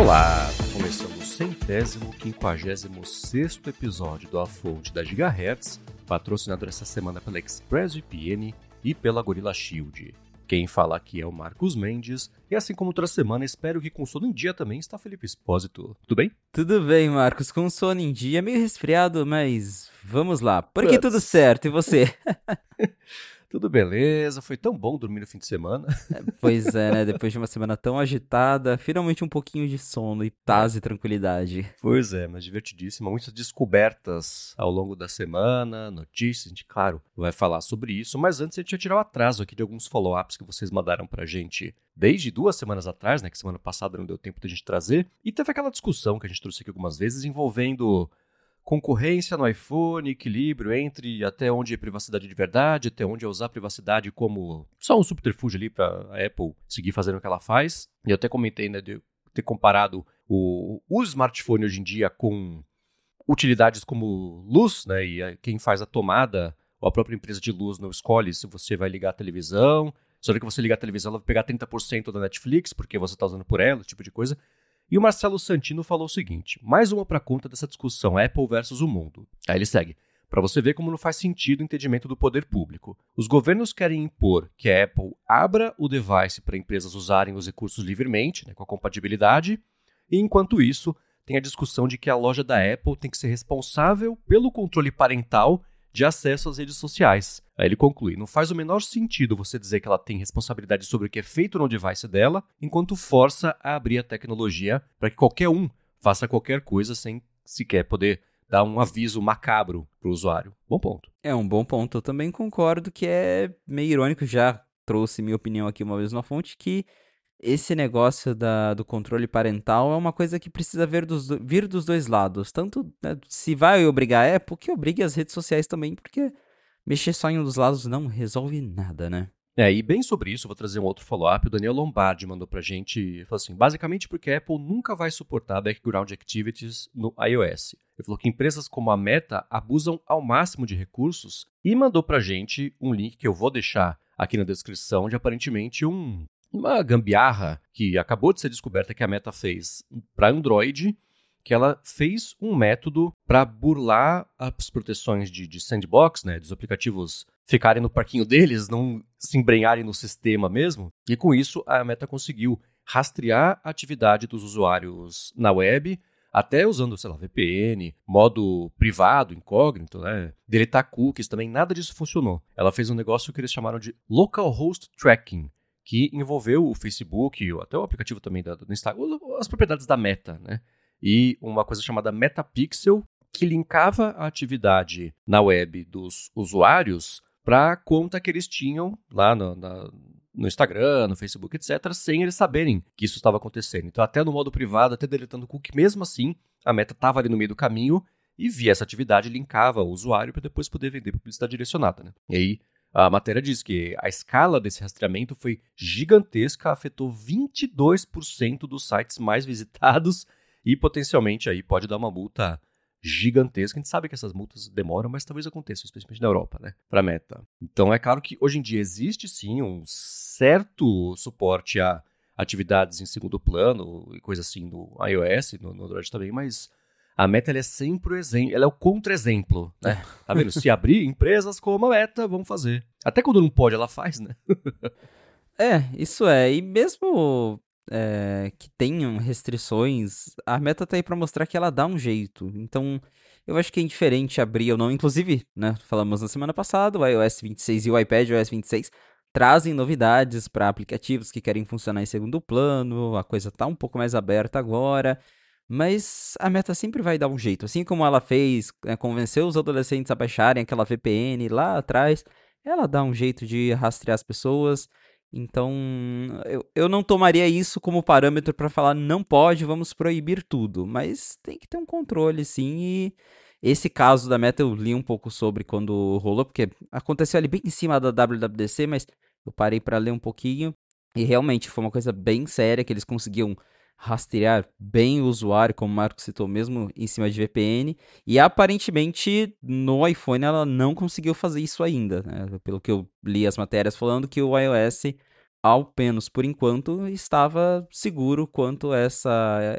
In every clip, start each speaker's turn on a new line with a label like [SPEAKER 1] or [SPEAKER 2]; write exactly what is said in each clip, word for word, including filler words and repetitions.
[SPEAKER 1] Olá, começando o centésimo, quinquagésimo sexto episódio do A Fonte da Gigahertz, patrocinado essa semana pela ExpressVPN e pela Gorilla Shield. Quem fala aqui é o Marcos Mendes, e assim como outra semana, espero que com sono em dia também está Felipe Espósito. Tudo bem?
[SPEAKER 2] Tudo bem, Marcos, com sono em dia, meio resfriado, mas vamos lá. Por aqui tudo
[SPEAKER 1] Puts.
[SPEAKER 2] certo, e você?
[SPEAKER 1] Tudo beleza, foi tão bom dormir no fim de semana.
[SPEAKER 2] Pois é, né? Depois de uma semana tão agitada, finalmente um pouquinho de sono e paz e tranquilidade.
[SPEAKER 1] Pois é, mas divertidíssima. Muitas descobertas ao longo da semana, notícias, a gente, claro, vai falar sobre isso. Mas antes a gente vai tirar o atraso aqui de alguns follow-ups que vocês mandaram pra gente desde duas semanas atrás, né? Que semana passada não deu tempo da gente trazer. E teve aquela discussão que a gente trouxe aqui algumas vezes envolvendo concorrência no iPhone, equilíbrio entre até onde é privacidade de verdade, até onde é usar a privacidade como só um subterfúgio ali para a Apple seguir fazendo o que ela faz. E eu até comentei, né, de ter comparado o, o smartphone hoje em dia com utilidades como luz, né, e a, quem faz a tomada, ou a própria empresa de luz não escolhe se você vai ligar a televisão, só que você ligar a televisão ela vai pegar trinta por cento da Netflix, porque você está usando por ela, esse tipo de coisa. E o Marcelo Santino falou o seguinte, mais uma para conta dessa discussão Apple versus o mundo. Aí ele segue, para você ver como não faz sentido o entendimento do poder público. Os governos querem impor que a Apple abra o device para empresas usarem os recursos livremente, né, com a compatibilidade, e enquanto isso, tem a discussão de que a loja da Apple tem que ser responsável pelo controle parental de acesso às redes sociais. Aí ele conclui, não faz o menor sentido você dizer que ela tem responsabilidade sobre o que é feito no device dela, enquanto força a abrir a tecnologia para que qualquer um faça qualquer coisa sem sequer poder dar um aviso macabro para o usuário. Bom ponto.
[SPEAKER 2] É um bom ponto, eu também concordo que é meio irônico, já trouxe minha opinião aqui uma vez na fonte, que esse negócio da, do controle parental é uma coisa que precisa vir dos, vir dos dois lados. Tanto, né, se vai obrigar a Apple, que obrigue as redes sociais também, porque mexer só em um dos lados não resolve nada, né?
[SPEAKER 1] É, e bem sobre isso, eu vou trazer um outro follow-up. O Daniel Lombardi mandou pra gente, falou assim, basicamente porque a Apple nunca vai suportar background activities no iOS. Ele falou que empresas como a Meta abusam ao máximo de recursos e mandou pra gente um link que eu vou deixar aqui na descrição de aparentemente um, uma gambiarra que acabou de ser descoberta que a Meta fez para Android, que ela fez um método para burlar as proteções de, de sandbox, né, dos aplicativos ficarem no parquinho deles, não se embrenharem no sistema mesmo. E com isso, a Meta conseguiu rastrear a atividade dos usuários na web, até usando, sei lá, V P N, modo privado, incógnito, né? Deletar cookies também, nada disso funcionou. Ela fez um negócio que eles chamaram de localhost tracking, que envolveu o Facebook, até o aplicativo também do Instagram, as propriedades da Meta, né? E uma coisa chamada Metapixel, que linkava a atividade na web dos usuários para a conta que eles tinham lá no, na, no Instagram, no Facebook, etcétera, sem eles saberem que isso estava acontecendo. Então, até no modo privado, até deletando o cookie, mesmo assim, a Meta estava ali no meio do caminho e via essa atividade, linkava o usuário para depois poder vender publicidade direcionada, né? E aí, a matéria diz que a escala desse rastreamento foi gigantesca, afetou vinte e dois por cento dos sites mais visitados e potencialmente aí pode dar uma multa gigantesca. A gente sabe que essas multas demoram, mas talvez aconteçam, especialmente na Europa, né? Para Meta. Então é claro que hoje em dia existe sim um certo suporte a atividades em segundo plano e coisa assim no iOS, no, no Android também, mas a Meta ela é sempre o exemplo, ela é o contra-exemplo, né? Tá vendo? Se abrir empresas como a Meta, vão fazer. Até quando não pode, ela faz, né?
[SPEAKER 2] É, isso é. E mesmo é, que tenham restrições, a Meta tá aí pra mostrar que ela dá um jeito. Então, eu acho que é indiferente abrir ou não. Inclusive, né, falamos na semana passada, o iOS vinte e seis e o iPadOS vinte e seis trazem novidades para aplicativos que querem funcionar em segundo plano. A coisa tá um pouco mais aberta agora. Mas a Meta sempre vai dar um jeito. Assim como ela fez, né, convenceu os adolescentes a baixarem aquela V P N lá atrás, ela dá um jeito de rastrear as pessoas. Então, eu, eu não tomaria isso como parâmetro para falar não pode, vamos proibir tudo. Mas tem que ter um controle, sim. E esse caso da Meta eu li um pouco sobre quando rolou, porque aconteceu ali bem em cima da W W D C, mas eu parei para ler um pouquinho. E realmente foi uma coisa bem séria que eles conseguiam rastrear bem o usuário, como o Marco citou mesmo, em cima de V P N. E aparentemente no iPhone ela não conseguiu fazer isso ainda, né? Pelo que eu li as matérias falando que o iOS, ao menos por enquanto, estava seguro quanto a essa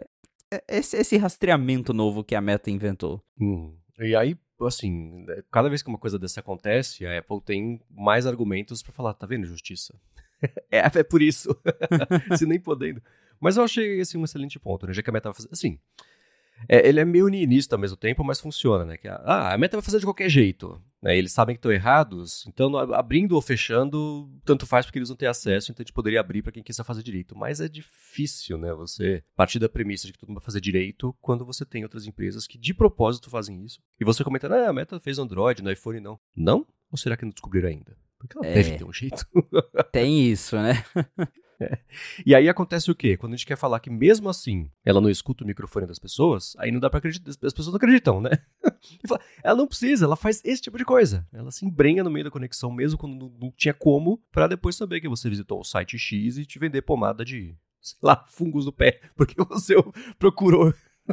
[SPEAKER 2] esse, esse rastreamento novo que a Meta inventou.
[SPEAKER 1] Hum. E aí, assim, cada vez que uma coisa dessa acontece, a Apple tem mais argumentos pra falar, tá vendo, justiça? é, é por isso. Se nem podendo. Mas eu achei, assim, um excelente ponto, né? Já que a Meta vai fazer... Assim, é, ele é meio niilista ao mesmo tempo, mas funciona, né? Que, ah, a Meta vai fazer de qualquer jeito. Né? Eles sabem que estão errados, então abrindo ou fechando, tanto faz porque eles não têm acesso, então a gente poderia abrir para quem quiser fazer direito. Mas é difícil, né? Você partir da premissa de que todo mundo vai fazer direito quando você tem outras empresas que de propósito fazem isso. E você comenta, ah, a Meta fez Android, no iPhone não. Não? Ou será que não descobriram ainda? Porque ela é, deve ter um jeito.
[SPEAKER 2] Tem isso, né?
[SPEAKER 1] É. E aí acontece o quê? Quando a gente quer falar que mesmo assim ela não escuta o microfone das pessoas, aí não dá pra acreditar, as pessoas não acreditam, né? Fala, ela não precisa, ela faz esse tipo de coisa. Ela se embrenha no meio da conexão mesmo quando não, não tinha como, pra depois saber que você visitou o site X e te vender pomada de, sei lá, fungos no pé, porque você procurou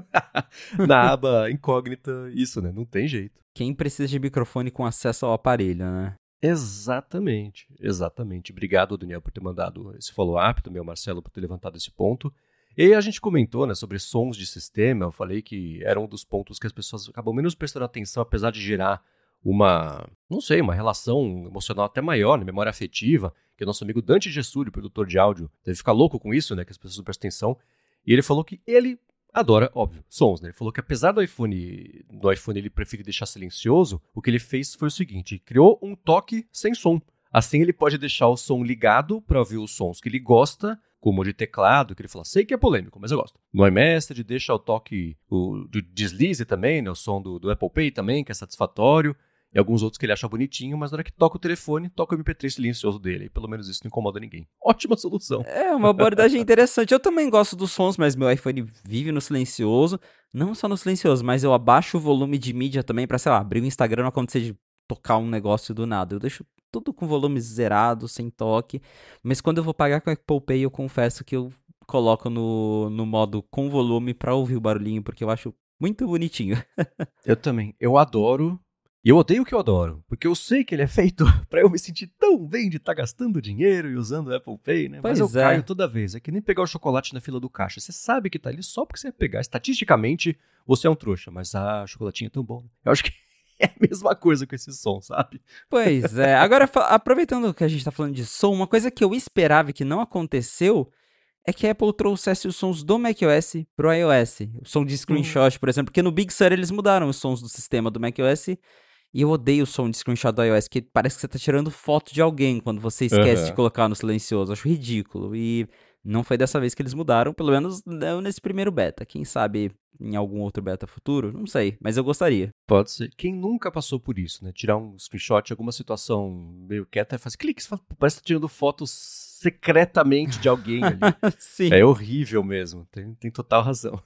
[SPEAKER 1] na aba incógnita isso, né? Não tem jeito.
[SPEAKER 2] Quem precisa de microfone com acesso ao aparelho, né?
[SPEAKER 1] Exatamente, exatamente. Obrigado, Daniel, por ter mandado esse follow-up, também ao Marcelo por ter levantado esse ponto. E aí a gente comentou, né, sobre sons de sistema, eu falei que era um dos pontos que as pessoas acabam menos prestando atenção, apesar de gerar uma, não sei, uma relação emocional até maior, né, memória afetiva, que o nosso amigo Dante Gessuri, produtor de áudio, deve ficar louco com isso, né, que as pessoas não prestam atenção, e ele falou que ele adora, óbvio, sons, né? Ele falou que apesar do iPhone, do iPhone ele prefere deixar silencioso, o que ele fez foi o seguinte, criou um toque sem som. Assim ele pode deixar o som ligado para ouvir os sons que ele gosta, como o de teclado, que ele fala, sei que é polêmico, mas eu gosto. No iMessage deixa o toque, o do deslize também, né? O som do, do Apple Pay também, que é satisfatório. E alguns outros que ele acha bonitinho, mas na hora que toca o telefone, toca o M P três silencioso dele. E pelo menos isso não incomoda ninguém. Ótima solução.
[SPEAKER 2] É uma abordagem interessante. Eu também gosto dos sons, mas meu iPhone vive no silencioso. Não só no silencioso, mas eu abaixo o volume de mídia também pra, sei lá, abrir o Instagram não acontecer de tocar um negócio do nada. Eu deixo tudo com volume zerado, sem toque. Mas quando eu vou pagar com a Apple Pay, eu confesso que eu coloco no, no modo com volume pra ouvir o barulhinho, porque eu acho muito bonitinho.
[SPEAKER 1] Eu também. Eu adoro... E eu odeio o que eu adoro, porque eu sei que ele é feito pra eu me sentir tão bem de estar tá gastando dinheiro e usando o Apple Pay, né?
[SPEAKER 2] Pois
[SPEAKER 1] Mas eu
[SPEAKER 2] é.
[SPEAKER 1] caio toda vez. É que nem pegar o chocolate na fila do caixa. Você sabe que tá ali só porque você vai pegar. Estatisticamente, você é um trouxa, mas ah, o chocolatinho é tão bom. Eu acho que é a mesma coisa com esse som, sabe?
[SPEAKER 2] Pois é. Agora, aproveitando que a gente tá falando de som, uma coisa que eu esperava e que não aconteceu é que a Apple trouxesse os sons do macOS pro iOS. O som de screenshot, uhum. por exemplo, porque no Big Sur eles mudaram os sons do sistema do macOS. E eu odeio o som de screenshot do iOS, que parece que você tá tirando foto de alguém quando você esquece uhum. de colocar no silencioso. Acho ridículo. E não foi dessa vez que eles mudaram, pelo menos não nesse primeiro beta. Quem sabe em algum outro beta futuro? Não sei, mas eu gostaria.
[SPEAKER 1] Pode ser. Quem nunca passou por isso, né? Tirar um screenshot de alguma situação meio quieta e fazer clique, você fala, parece que tá tirando fotos secretamente de alguém ali.
[SPEAKER 2] Sim.
[SPEAKER 1] É horrível mesmo, tem, tem total razão.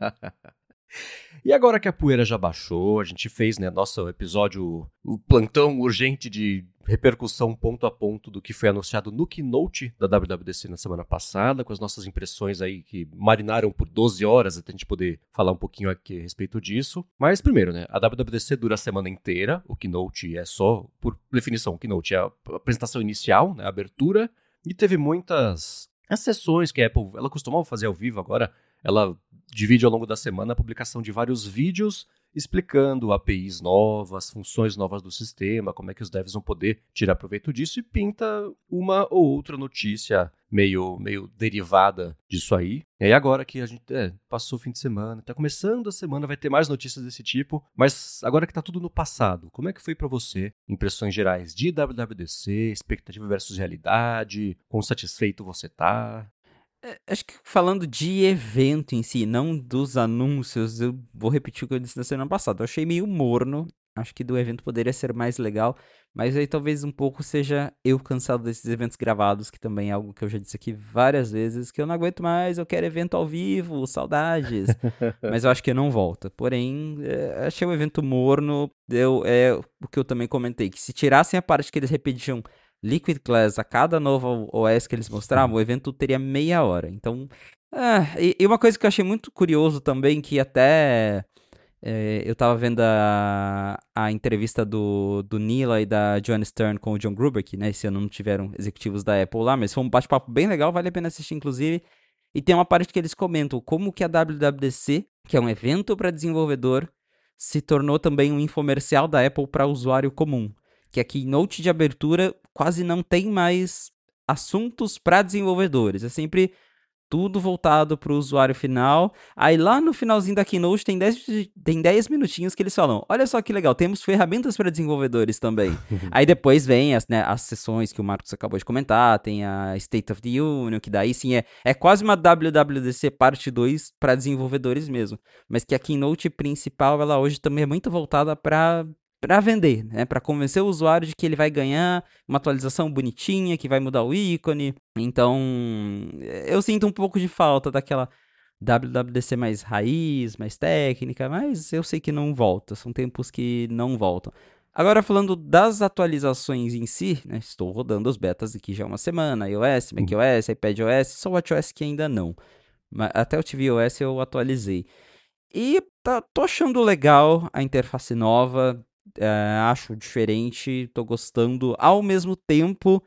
[SPEAKER 1] E agora que a poeira já baixou, a gente fez, né, nosso episódio, o plantão urgente de repercussão ponto a ponto do que foi anunciado no Keynote da W W D C na semana passada, com as nossas impressões aí que marinaram por doze horas até a gente poder falar um pouquinho aqui a respeito disso. Mas primeiro, né, a W W D C dura a semana inteira, o Keynote é só, por definição, o Keynote é a apresentação inicial, né, a abertura, e teve muitas as sessões que a Apple, ela costumava fazer ao vivo agora, ela divide ao longo da semana a publicação de vários vídeos explicando A P Is novas, funções novas do sistema, como é que os devs vão poder tirar proveito disso e pinta uma ou outra notícia meio, meio derivada disso aí. E aí agora que a gente é, passou o fim de semana, tá começando a semana, vai ter mais notícias desse tipo, mas agora que tá tudo no passado, como é que foi pra você? Impressões gerais de W W D C, expectativa versus realidade, quão satisfeito você tá?
[SPEAKER 2] Acho que falando de evento em si, não dos anúncios, eu vou repetir o que eu disse na semana passada. Eu achei meio morno, acho que do evento poderia ser mais legal, mas aí talvez um pouco seja eu cansado desses eventos gravados, que também é algo que eu já disse aqui várias vezes, que eu não aguento mais, eu quero evento ao vivo, saudades, mas eu acho que não volta. Porém, é, achei o evento morno, eu, é o que eu também comentei, que se tirassem a parte que eles repetiam Liquid Glass a cada novo O S que eles mostravam, o evento teria meia hora. Então, ah, e, e uma coisa que eu achei muito curioso também, que até é, eu tava vendo a, a entrevista do, do Neela e da Joanne Stern com o John Gruber, que né, esse ano não tiveram executivos da Apple lá, mas foi um bate-papo bem legal, vale a pena assistir inclusive. E tem uma parte que eles comentam como que a W W D C, que é um evento para desenvolvedor, se tornou também um infomercial da Apple para usuário comum. Que a keynote de abertura quase não tem mais assuntos para desenvolvedores. É sempre tudo voltado para o usuário final. Aí lá no finalzinho da keynote tem dez, tem dez minutinhos que eles falam, olha só que legal, temos ferramentas para desenvolvedores também. Aí depois vem as, né, as sessões que o Marcos acabou de comentar, tem a State of the Union, que daí sim é, é quase uma W W D C parte dois para desenvolvedores mesmo. Mas que a keynote principal, ela hoje também é muito voltada para... para vender, né? Para convencer o usuário de que ele vai ganhar uma atualização bonitinha, que vai mudar o ícone. Então, eu sinto um pouco de falta daquela W W D C mais raiz, mais técnica, mas eu sei que não volta, são tempos que não voltam. Agora, falando das atualizações em si, né? Estou rodando os betas aqui já há uma semana, iOS, macOS, iPadOS, só o WatchOS que ainda não. Mas até o tvOS eu atualizei. E tá, tô achando legal a interface nova, é, acho diferente, tô gostando. Ao mesmo tempo,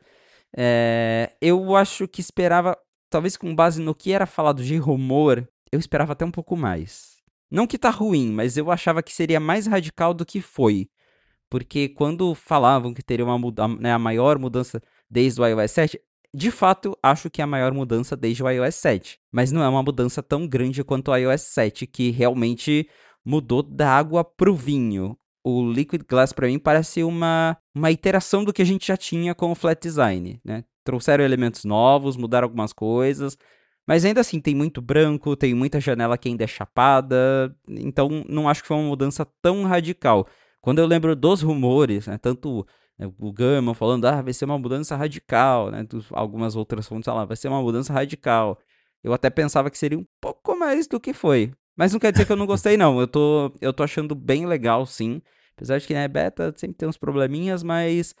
[SPEAKER 2] é, eu acho que esperava, talvez com base no que era falado de rumor, eu esperava até um pouco mais. Não que tá ruim, mas eu achava que seria mais radical do que foi. Porque quando falavam que teria uma muda- né, a maior mudança desde o iOS sete, de fato, acho que é a maior mudança desde o iOS sete. Mas não é uma mudança tão grande quanto o iOS sete, que realmente mudou da água pro vinho. O Liquid Glass, para mim, parece uma, uma iteração do que a gente já tinha com o Flat Design, né? Trouxeram elementos novos, mudaram algumas coisas, mas ainda assim tem muito branco, tem muita janela que ainda é chapada, então não acho que foi uma mudança tão radical. Quando eu lembro dos rumores, né, tanto né, o Gaiman falando, ah, vai ser uma mudança radical, né, dos, algumas outras fontes falavam, vai ser uma mudança radical. Eu até pensava que seria um pouco mais do que foi. Mas não quer dizer que eu não gostei, não. Eu tô, eu tô achando bem legal, sim. Apesar de que, né, beta sempre tem uns probleminhas, mas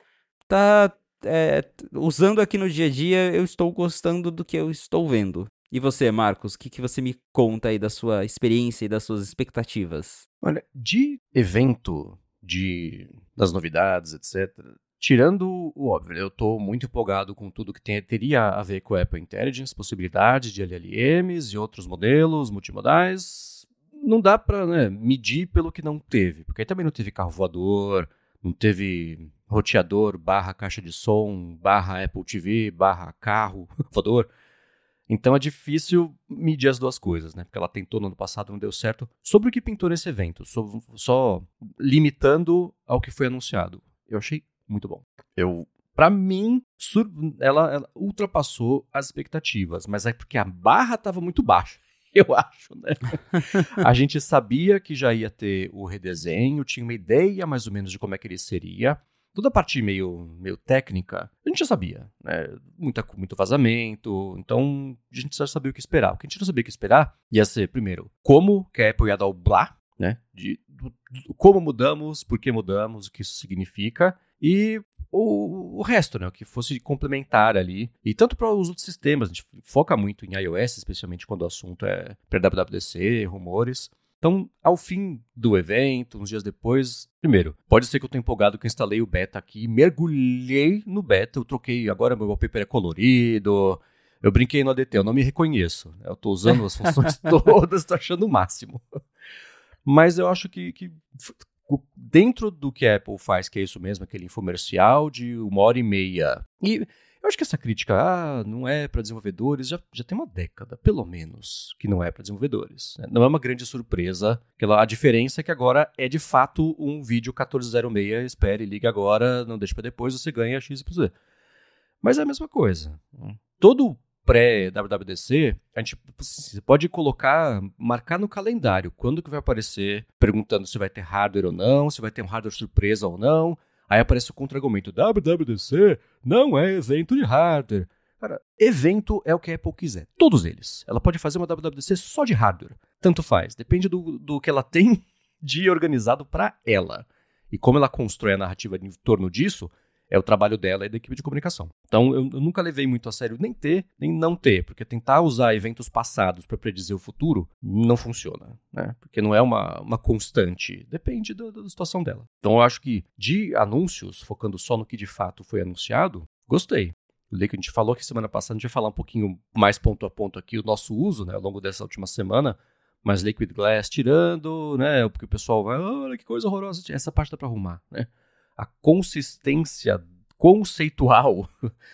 [SPEAKER 2] tá é, usando aqui no dia a dia, eu estou gostando do que eu estou vendo. E você, Marcos, o que, que você me conta aí da sua experiência e das suas expectativas?
[SPEAKER 1] Olha, de evento, de das novidades, etcétera, tirando o óbvio, eu estou muito empolgado com tudo que tem, teria a ver com a Apple Intelligence, possibilidade de L L Ms e outros modelos multimodais. Não dá para, né, medir pelo que não teve, porque aí também não teve carro voador, não teve roteador, barra caixa de som, barra Apple T V, barra carro voador. Então é difícil medir as duas coisas, né? Porque ela tentou no ano passado, não deu certo. Sobre o que pintou nesse evento, só, só limitando ao que foi anunciado. Eu achei muito bom. Eu, pra mim, sur- ela, ela ultrapassou as expectativas, mas é porque a barra estava muito baixa. Eu acho, né? A gente sabia que já ia ter o redesenho, tinha uma ideia mais ou menos de como é que ele seria. Toda a parte meio, meio técnica, a gente já sabia, né? Muita, muito vazamento, então a gente já sabia o que esperar. O que a gente não sabia o que esperar ia ser, primeiro, como que a Apple ia dar o blá, né? De, do, do, como mudamos, por que mudamos, o que isso significa, e o, o resto, né? O que fosse complementar ali. E tanto para os outros sistemas, a gente foca muito em iOS, especialmente quando o assunto é para W W D C, rumores. Então, ao fim do evento, uns dias depois, primeiro, pode ser que eu estou empolgado que eu instalei o beta aqui, mergulhei no beta, eu troquei, agora meu wallpaper é colorido, eu brinquei no A D T, eu não me reconheço, eu estou usando as funções todas, estou achando o máximo. Mas eu acho que, que dentro do que a Apple faz, que é isso mesmo, aquele infomercial de uma hora e meia, e eu acho que essa crítica, ah, não é para desenvolvedores, já, já tem uma década, pelo menos, que não é para desenvolvedores. Né? Não é uma grande surpresa. A diferença é que agora é de fato um vídeo quatorze zero seis, espere, ligue agora, não deixe para depois, você ganha X Y Z. Mas é a mesma coisa. Todo pré-W W D C, a gente você pode colocar, marcar no calendário quando que vai aparecer, perguntando se vai ter hardware ou não, se vai ter um hardware surpresa ou não. Aí aparece o contra-argumento, W W D C não é evento de hardware. Cara, evento é o que a Apple quiser. Todos eles. Ela pode fazer uma W W D C só de hardware. Tanto faz. Depende do, do que ela tem de organizado para ela. E como ela constrói a narrativa em torno disso, é o trabalho dela e da equipe de comunicação. Então, eu, eu nunca levei muito a sério nem ter, nem não ter, porque tentar usar eventos passados para predizer o futuro não funciona, né? Porque não é uma, uma constante, depende da, da situação dela. Então, eu acho que de anúncios, focando só no que de fato foi anunciado, gostei. O que a gente falou aqui semana passada, a gente vai falar um pouquinho mais ponto a ponto aqui o nosso uso, né, ao longo dessa última semana, mas Liquid Glass tirando, né, porque o pessoal vai, olha que coisa horrorosa, essa parte dá para arrumar, né? A consistência conceitual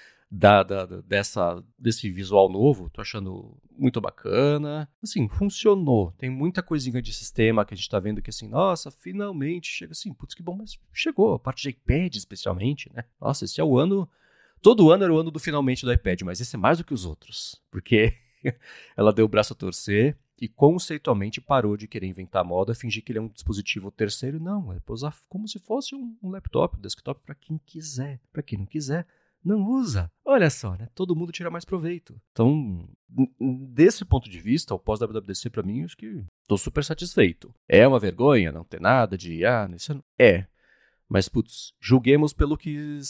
[SPEAKER 1] da, da, dessa, desse visual novo, tô achando muito bacana. Assim, funcionou. Tem muita coisinha de sistema que a gente tá vendo que assim, nossa, finalmente chega assim, putz, que bom, mas chegou. A parte de iPad especialmente, né? Nossa, esse é o ano... Todo ano era o ano do finalmente do iPad, mas esse é mais do que os outros. Porque ela deu o braço a torcer e conceitualmente parou de querer inventar moda, fingir que ele é um dispositivo terceiro. Não, é usar como se fosse um, um laptop, um desktop para quem quiser. Para quem não quiser, não usa. Olha só, né? Todo mundo tira mais proveito. Então, desse ponto de vista, o pós-W W D C para mim, acho que tô super satisfeito. É uma vergonha não ter nada de, ah, isso não... É. Mas, putz, julguemos pelo que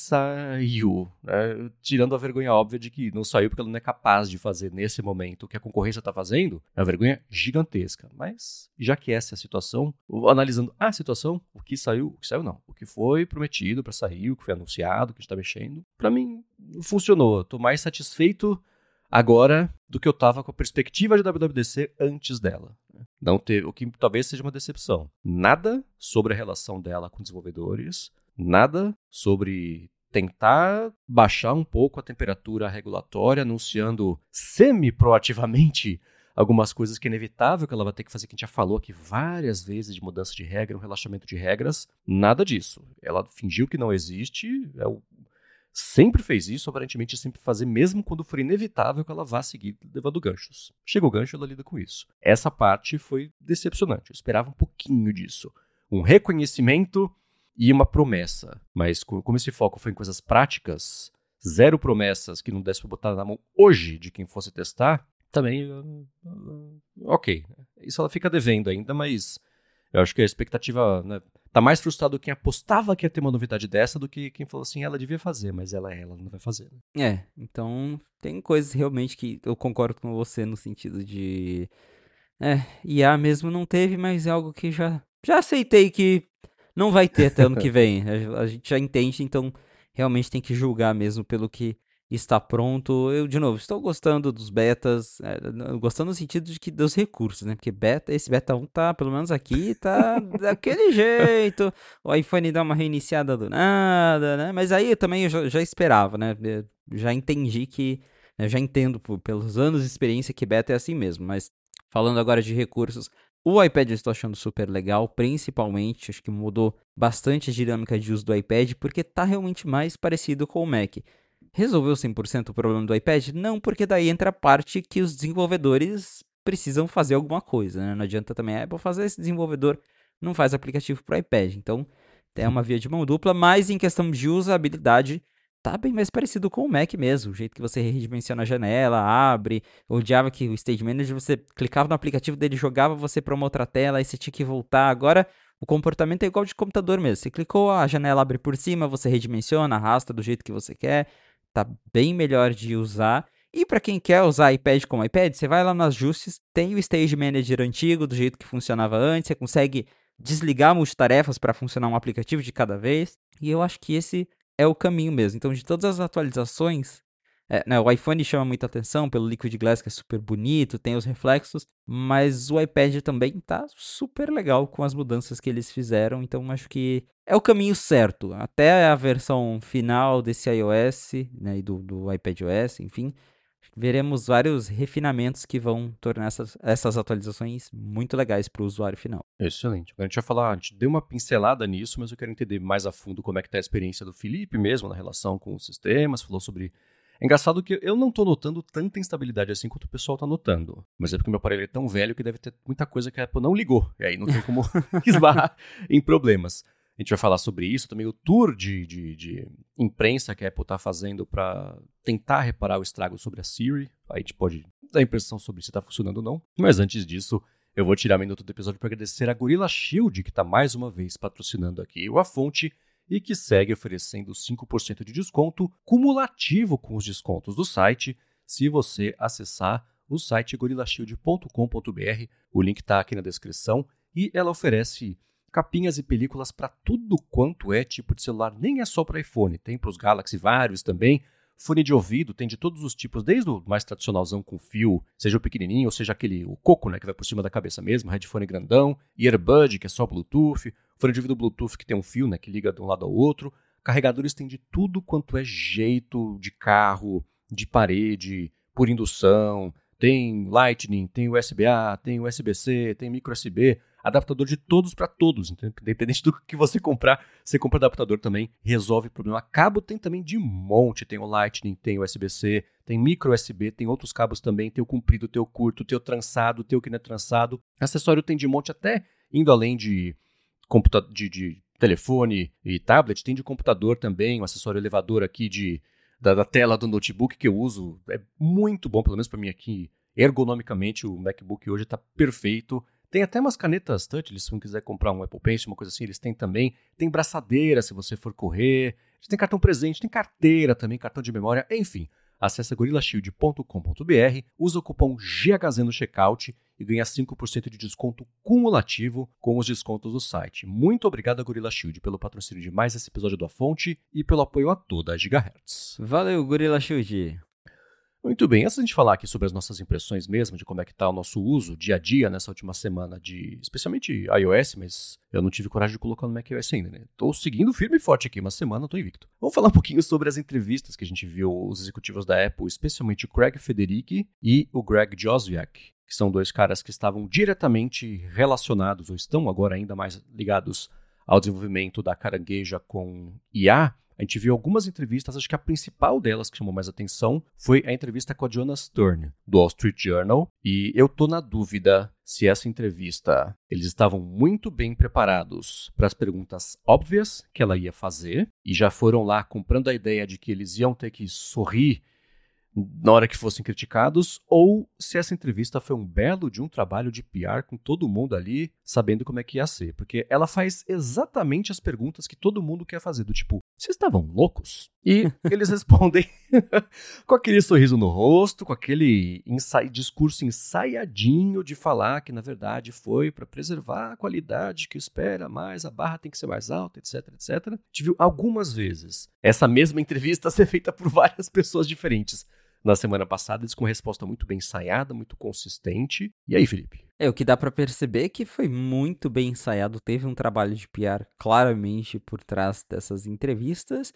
[SPEAKER 1] saiu, né? Tirando a vergonha óbvia de que não saiu porque ela não é capaz de fazer nesse momento o que a concorrência está fazendo, é uma vergonha gigantesca. Mas, já que essa é a situação, analisando a situação, o que saiu, o que saiu não, o que foi prometido para sair, o que foi anunciado, o que a gente está mexendo, para mim, funcionou. Estou mais satisfeito agora do que eu estava com a perspectiva de W W D C antes dela. Não teve, o que talvez seja uma decepção. Nada sobre a relação dela com desenvolvedores, nada sobre tentar baixar um pouco a temperatura regulatória, anunciando semi-proativamente algumas coisas que é inevitável que ela vai ter que fazer, que a gente já falou aqui várias vezes, de mudança de regra, um relaxamento de regras. Nada disso. Ela fingiu que não existe, é o sempre fez isso, aparentemente sempre fazer, mesmo quando for inevitável que ela vá seguir levando ganchos. Chega o gancho, ela lida com isso. Essa parte foi decepcionante, eu esperava um pouquinho disso. Um reconhecimento e uma promessa. Mas como esse foco foi em coisas práticas, zero promessas que não desse pra botar na mão hoje de quem fosse testar, também, uh, uh, ok. Isso ela fica devendo ainda, mas eu acho que a expectativa... Né, tá mais frustrado quem apostava que ia ter uma novidade dessa do que quem falou assim, ela devia fazer, mas ela é, ela não vai fazer. Né?
[SPEAKER 2] É, então tem coisas realmente que eu concordo com você no sentido de... É, I A mesmo não teve, mas é algo que já, já aceitei que não vai ter até ano que vem. A, a gente já entende, então realmente tem que julgar mesmo pelo que está pronto. Eu, de novo, estou gostando dos betas, é, gostando no sentido de que dos recursos, né? Porque beta, esse beta um tá, pelo menos aqui, tá daquele jeito. O iPhone dá uma reiniciada do nada, né? Mas aí eu também eu já, já esperava, né? Eu já entendi que, eu já entendo por, pelos anos de experiência que beta é assim mesmo. Mas falando agora de recursos, o iPad eu estou achando super legal, principalmente, acho que mudou bastante a dinâmica de uso do iPad, porque tá realmente mais parecido com o Mac. Resolveu cem por cento o problema do iPad? Não, porque daí entra a parte que os desenvolvedores precisam fazer alguma coisa, né? Não adianta também a Apple fazer, esse desenvolvedor não faz aplicativo para o iPad. Então, é uma via de mão dupla, mas em questão de usabilidade, tá bem mais parecido com o Mac mesmo. O jeito que você redimensiona a janela, abre. Eu odiava que o Stage Manager, você clicava no aplicativo dele, jogava você para uma outra tela, aí você tinha que voltar. Agora, o comportamento é igual de computador mesmo. Você clicou, a janela abre por cima, você redimensiona, arrasta do jeito que você quer. Tá bem melhor de usar. E para quem quer usar iPad como iPad, você vai lá nos ajustes, tem o Stage Manager antigo, do jeito que funcionava antes, você consegue desligar multitarefas para funcionar um aplicativo de cada vez. E eu acho que esse é o caminho mesmo. Então, de todas as atualizações, é, né, o iPhone chama muita atenção pelo Liquid Glass, que é super bonito, tem os reflexos, mas o iPad também tá super legal com as mudanças que eles fizeram, então acho que é o caminho certo. Até a versão final desse iOS, né, e do, do iPadOS, enfim, veremos vários refinamentos que vão tornar essas, essas atualizações muito legais para o usuário final.
[SPEAKER 1] Excelente. Agora a gente vai falar, a gente deu uma pincelada nisso, mas eu quero entender mais a fundo como é que tá a experiência do Felipe mesmo na relação com os sistemas, falou sobre... É engraçado que eu não tô notando tanta instabilidade assim quanto o pessoal tá notando. Mas é porque meu aparelho é tão velho que deve ter muita coisa que a Apple não ligou. E aí não tem como esbarrar em problemas. A gente vai falar sobre isso, também o tour de, de, de imprensa que a Apple tá fazendo para tentar reparar o estrago sobre a Siri. Aí a gente pode dar impressão sobre se tá funcionando ou não. Mas antes disso, eu vou tirar um minuto do episódio para agradecer a Gorilla Shield, que tá mais uma vez patrocinando aqui o A Fonte, e que segue oferecendo cinco por cento de desconto cumulativo com os descontos do site, se você acessar o site gorilla shield ponto com ponto b r. O link está aqui na descrição e ela oferece capinhas e películas para tudo quanto é tipo de celular. Nem é só para iPhone, tem para os Galaxy vários também. Fone de ouvido tem de todos os tipos, desde o mais tradicionalzão com fio, seja o pequenininho, ou seja aquele, o coco, né, que vai por cima da cabeça mesmo, headphone grandão, earbud, que é só Bluetooth, fone de ouvido Bluetooth que tem um fio, né, que liga de um lado ao outro. Carregadores tem de tudo quanto é jeito de carro, de parede, por indução, tem Lightning, tem U S B A, tem U S B C, tem micro U S B, adaptador de todos para todos, independente do que você comprar, você compra adaptador também, resolve o problema. Cabo tem também de monte, tem o Lightning, tem o U S B C, tem micro U S B, tem outros cabos também, tem o comprido, tem o curto, tem o trançado, tem o que não é trançado. Acessório tem de monte, até indo além de, computa- de, de telefone e tablet, tem de computador também, um acessório elevador aqui de, da, da tela do notebook que eu uso, é muito bom, pelo menos para mim aqui, ergonomicamente o MacBook hoje está perfeito. Tem até umas canetas touch, se você quiser comprar um Apple Pencil, uma coisa assim, eles têm também. Tem braçadeira, se você for correr. Tem cartão presente, tem carteira também, cartão de memória, enfim. Acesse gorilla shield ponto com ponto b r, usa o cupom G H Z no checkout e ganha cinco por cento de desconto cumulativo com os descontos do site. Muito obrigado a Gorilla Shield pelo patrocínio de mais esse episódio do A Fonte e pelo apoio a toda a Gigahertz.
[SPEAKER 2] Valeu, Gorilla Shield.
[SPEAKER 1] Muito bem, antes de a gente falar aqui sobre as nossas impressões mesmo, de como é que está o nosso uso dia a dia nessa última semana de, especialmente iOS, mas eu não tive coragem de colocar no macOS ainda, né? Tô seguindo firme e forte aqui, uma semana tô invicto. Vamos falar um pouquinho sobre as entrevistas que a gente viu os executivos da Apple, especialmente o Craig Federighi e o Greg Joswiak, que são dois caras que estavam diretamente relacionados, ou estão agora ainda mais ligados ao desenvolvimento da carangueja com I A. A gente viu algumas entrevistas, acho que a principal delas que chamou mais atenção foi a entrevista com a Joanna Stern, do Wall Street Journal, e eu tô na dúvida se essa entrevista, eles estavam muito bem preparados para as perguntas óbvias que ela ia fazer, e já foram lá comprando a ideia de que eles iam ter que sorrir na hora que fossem criticados, ou se essa entrevista foi um belo de um trabalho de P R com todo mundo ali sabendo como é que ia ser, porque ela faz exatamente as perguntas que todo mundo quer fazer, do tipo, vocês estavam loucos? E eles respondem com aquele sorriso no rosto, com aquele ensa- discurso ensaiadinho de falar que na verdade foi para preservar a qualidade que espera mais, a barra tem que ser mais alta, etc, etc. A gente viu algumas vezes essa mesma entrevista ser feita por várias pessoas diferentes. Na semana passada, eles com resposta muito bem ensaiada, muito consistente. E aí, Felipe?
[SPEAKER 2] É, o que dá pra perceber é que foi muito bem ensaiado, teve um trabalho de P R claramente por trás dessas entrevistas.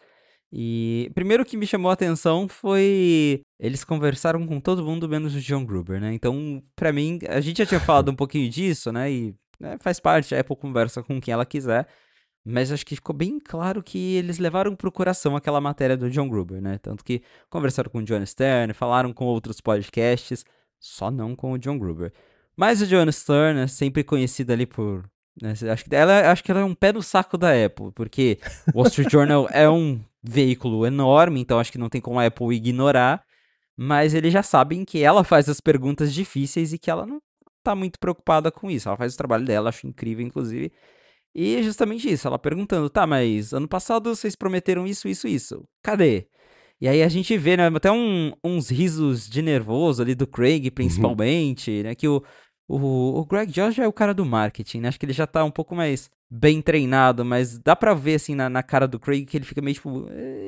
[SPEAKER 2] E primeiro que me chamou a atenção foi eles conversaram com todo mundo menos o John Gruber, né? Então, pra mim, a gente já tinha falado um pouquinho disso, né? E né, faz parte, a Apple conversa com quem ela quiser. Mas acho que ficou bem claro que eles levaram pro coração aquela matéria do John Gruber, né? Tanto que conversaram com o John Stern, falaram com outros podcasts, só não com o John Gruber. Mas o John Stern é sempre conhecido ali por... Né, acho, que ela, acho que ela é um pé no saco da Apple, porque o Wall Street Journal é um veículo enorme, então acho que não tem como a Apple ignorar, mas eles já sabem que ela faz as perguntas difíceis e que ela não tá muito preocupada com isso. Ela faz o trabalho dela, acho incrível, inclusive. E é justamente isso, ela perguntando, tá, mas ano passado vocês prometeram isso, isso, isso. Cadê? E aí a gente vê, né, até um, uns risos de nervoso ali do Craig, principalmente, né, que o, o, o Greg Josh é o cara do marketing, né, acho que ele já tá um pouco mais bem treinado, mas dá pra ver, assim, na, na cara do Craig que ele fica meio, tipo,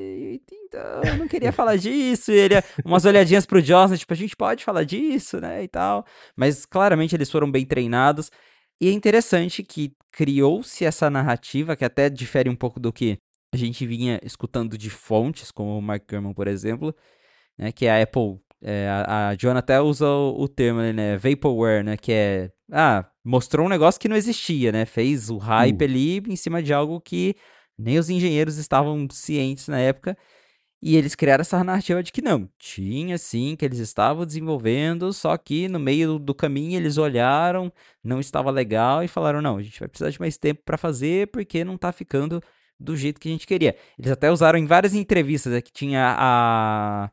[SPEAKER 2] então, eu não queria falar disso, e ele, umas olhadinhas pro Josh, né, tipo, a gente pode falar disso, né, e tal, mas claramente eles foram bem treinados. E é interessante que criou-se essa narrativa, que até difere um pouco do que a gente vinha escutando de fontes, como o Mark Gurman, por exemplo, né, que a Apple, é, a, a Joanna até usa o, o termo, né, vaporware, né, que é, ah, mostrou um negócio que não existia, né, fez o hype
[SPEAKER 1] Uh.
[SPEAKER 2] ali em cima de algo que nem os engenheiros estavam cientes na época. E eles criaram essa narrativa de que não, tinha sim, que eles estavam desenvolvendo, só que no meio do caminho eles olharam, não estava legal e falaram, não, a gente vai precisar de mais tempo para fazer porque não tá ficando do jeito que a gente queria. Eles até usaram em várias entrevistas, é, que tinha a,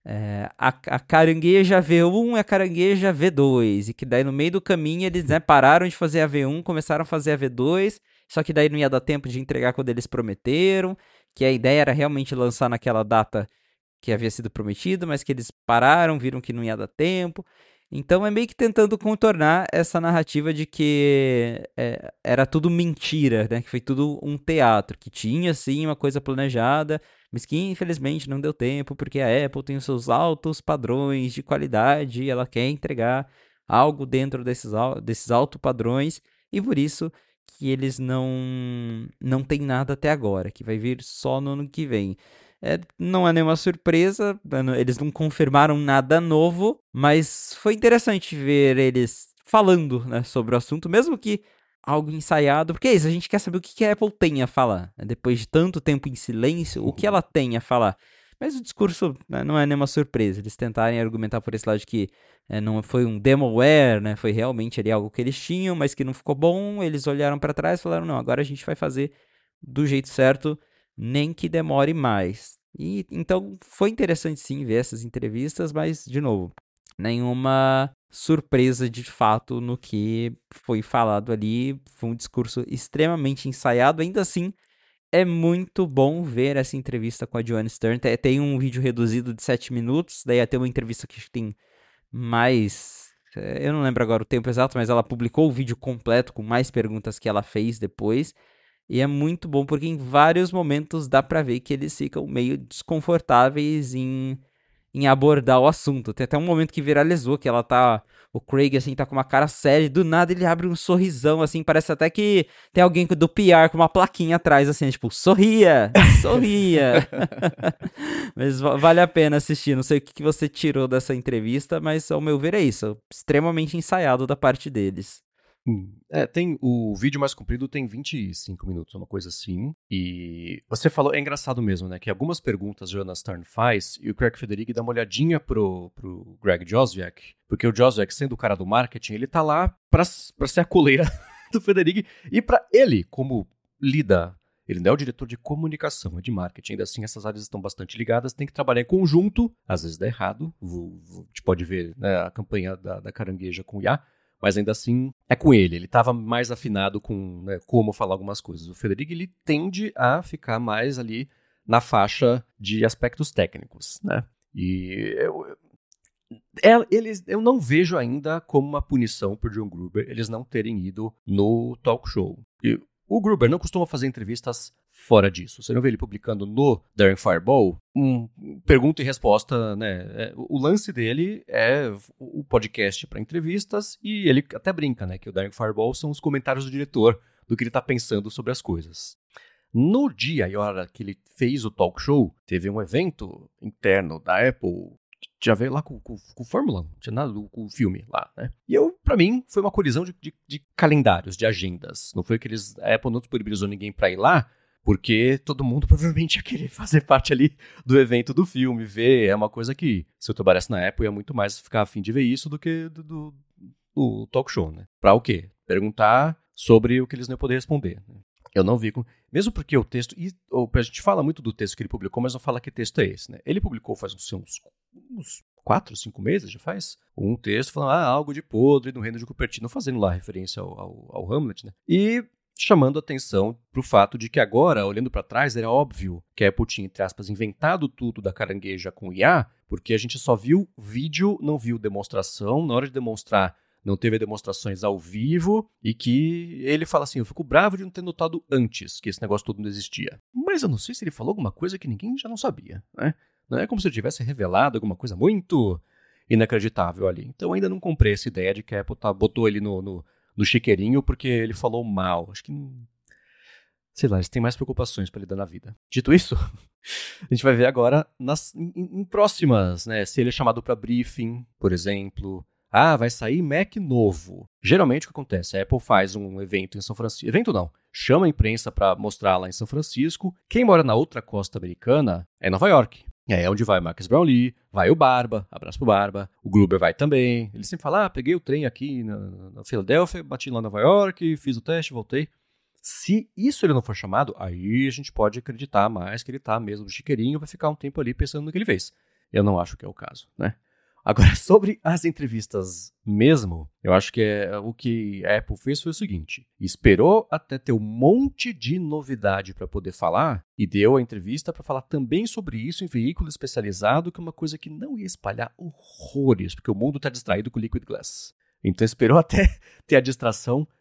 [SPEAKER 2] é, a, a carangueja V um e a carangueja V dois, e que daí no meio do caminho eles, né, pararam de fazer a V um, começaram a fazer a V dois, só que daí não ia dar tempo de entregar quando eles prometeram, que a ideia era realmente lançar naquela data que havia sido prometida, mas que eles pararam, viram que não ia dar tempo. Então é meio que tentando contornar essa narrativa de que é, era tudo mentira, né? Que foi tudo um teatro, que tinha sim uma coisa planejada, mas que infelizmente não deu tempo, porque a Apple tem os seus altos padrões de qualidade e ela quer entregar algo dentro desses, desses altos padrões, e por isso que eles não, não tem nada até agora, que vai vir só no ano que vem. É, não é nenhuma surpresa, eles não confirmaram nada novo, mas foi interessante ver eles falando, né, sobre o assunto, mesmo que algo ensaiado, porque é isso, a gente quer saber o que a Apple tem a falar, né, depois de tanto tempo em silêncio, o que ela tem a falar. Mas o discurso, né, não é nenhuma surpresa, eles tentarem argumentar por esse lado de que é, não foi um demoware, né, foi realmente ali algo que eles tinham, mas que não ficou bom, eles olharam para trás e falaram, não, agora a gente vai fazer do jeito certo, nem que demore mais. E então foi interessante sim ver essas entrevistas, mas de novo, nenhuma surpresa de fato no que foi falado ali. Foi um discurso extremamente ensaiado. Ainda assim, é muito bom ver essa entrevista com a Joanne Stern. Tem um vídeo reduzido de sete minutos, daí até uma entrevista que tem mais... Eu não lembro agora o tempo exato, mas ela publicou o vídeo completo com mais perguntas que ela fez depois. E é muito bom porque em vários momentos dá pra ver que eles ficam meio desconfortáveis em, em abordar o assunto. Tem até um momento que viralizou, que ela tá... O Craig, assim, tá com uma cara séria e do nada ele abre um sorrisão, assim, parece até que tem alguém do P R com uma plaquinha atrás, assim, tipo, sorria, sorria. Mas vale a pena assistir. Não sei o que você tirou dessa entrevista, mas ao meu ver é isso. Extremamente ensaiado da parte deles.
[SPEAKER 1] Hum, é, tem o vídeo mais comprido tem vinte e cinco minutos, uma coisa assim. E você falou, é engraçado mesmo, né? Que algumas perguntas a Joanne Stern faz e o Craig Federighi dá uma olhadinha pro, pro Greg Joswiak, porque o Joswiak, sendo o cara do marketing, ele tá lá pra, pra ser a coleira do Federighi e pra ele, como lida. Ele não é o diretor de comunicação, é de marketing. Ainda assim, essas áreas estão bastante ligadas, tem que trabalhar em conjunto. Às vezes dá errado. Vou, vou, a gente pode ver, né, a campanha da, da carangueja com o Iá. Mas ainda assim, é com ele. Ele estava mais afinado com, né, como falar algumas coisas. O Federighi, ele tende a ficar mais ali na faixa de aspectos técnicos, né? E eu, eu, eles, eu não vejo ainda como uma punição por John Gruber eles não terem ido no talk show. E o Gruber não costuma fazer entrevistas fora disso. Você não vê ele publicando no Daring Fireball um pergunta e resposta, né? O lance dele é o podcast para entrevistas e ele até brinca, né? Que o Daring Fireball são os comentários do diretor do que ele está pensando sobre as coisas. No dia e hora que ele fez o talk show, teve um evento interno da Apple. Já veio lá com, com, com Fórmula, não tinha nada com o filme lá, né? E eu, pra mim, foi uma colisão de, de, de calendários, de agendas. Não foi que eles, a Apple não disponibilizou ninguém pra ir lá, porque todo mundo provavelmente ia querer fazer parte ali do evento do filme, ver. É uma coisa que, se eu trabalhasse na Apple, ia muito mais ficar afim de ver isso do que do, do, do talk show, né? Pra o quê? Perguntar sobre o que eles não iam poder responder, né? Eu não vi com... Mesmo porque o texto... E, ou, a gente fala muito do texto que ele publicou, mas não fala que texto é esse, né? Ele publicou faz uns, uns, uns quatro, cinco meses, já faz, um texto falando, ah, algo de podre no reino de Cupertino, fazendo lá referência ao, ao, ao Hamlet, né? E chamando atenção pro fato de que agora, olhando para trás, era óbvio que a Apple tinha, entre aspas, inventado tudo da carangueja com I A, porque a gente só viu vídeo, não viu demonstração. Na hora de demonstrar, não teve demonstrações ao vivo, e que ele fala assim, eu fico bravo de não ter notado antes que esse negócio todo não existia. Mas eu não sei se ele falou alguma coisa que ninguém já não sabia, né? Não é como se ele tivesse revelado alguma coisa muito inacreditável ali. Então eu ainda não comprei essa ideia de que a Apple tá, botou ele no, no, no chiqueirinho porque ele falou mal. Acho que, sei lá, eles têm mais preocupações para lidar na vida. Dito isso, a gente vai ver agora nas, em, em próximas, né? Se ele é chamado para briefing, por exemplo... Ah, vai sair Mac novo. Geralmente o que acontece? A Apple faz um evento em São Francisco. Evento não. Chama a imprensa para mostrar lá em São Francisco. Quem mora na outra costa americana é Nova York. É onde vai o Marcus Brownlee, vai o Barba, abraço pro Barba. O Gruber vai também. Ele sempre fala, ah, peguei o trem aqui na, na Filadélfia, bati lá em Nova York, fiz o teste, voltei. Se isso ele não for chamado, aí a gente pode acreditar mais que ele tá mesmo do chiqueirinho, vai ficar um tempo ali pensando no que ele fez. Eu não acho que é o caso, né? Agora, sobre as entrevistas mesmo, eu acho que é, o que a Apple fez foi o seguinte, esperou até ter um monte de novidade para poder falar e deu a entrevista para falar também sobre isso em veículo especializado, que é uma coisa que não ia espalhar horrores, porque o mundo está distraído com Liquid Glass. Então esperou até ter a distração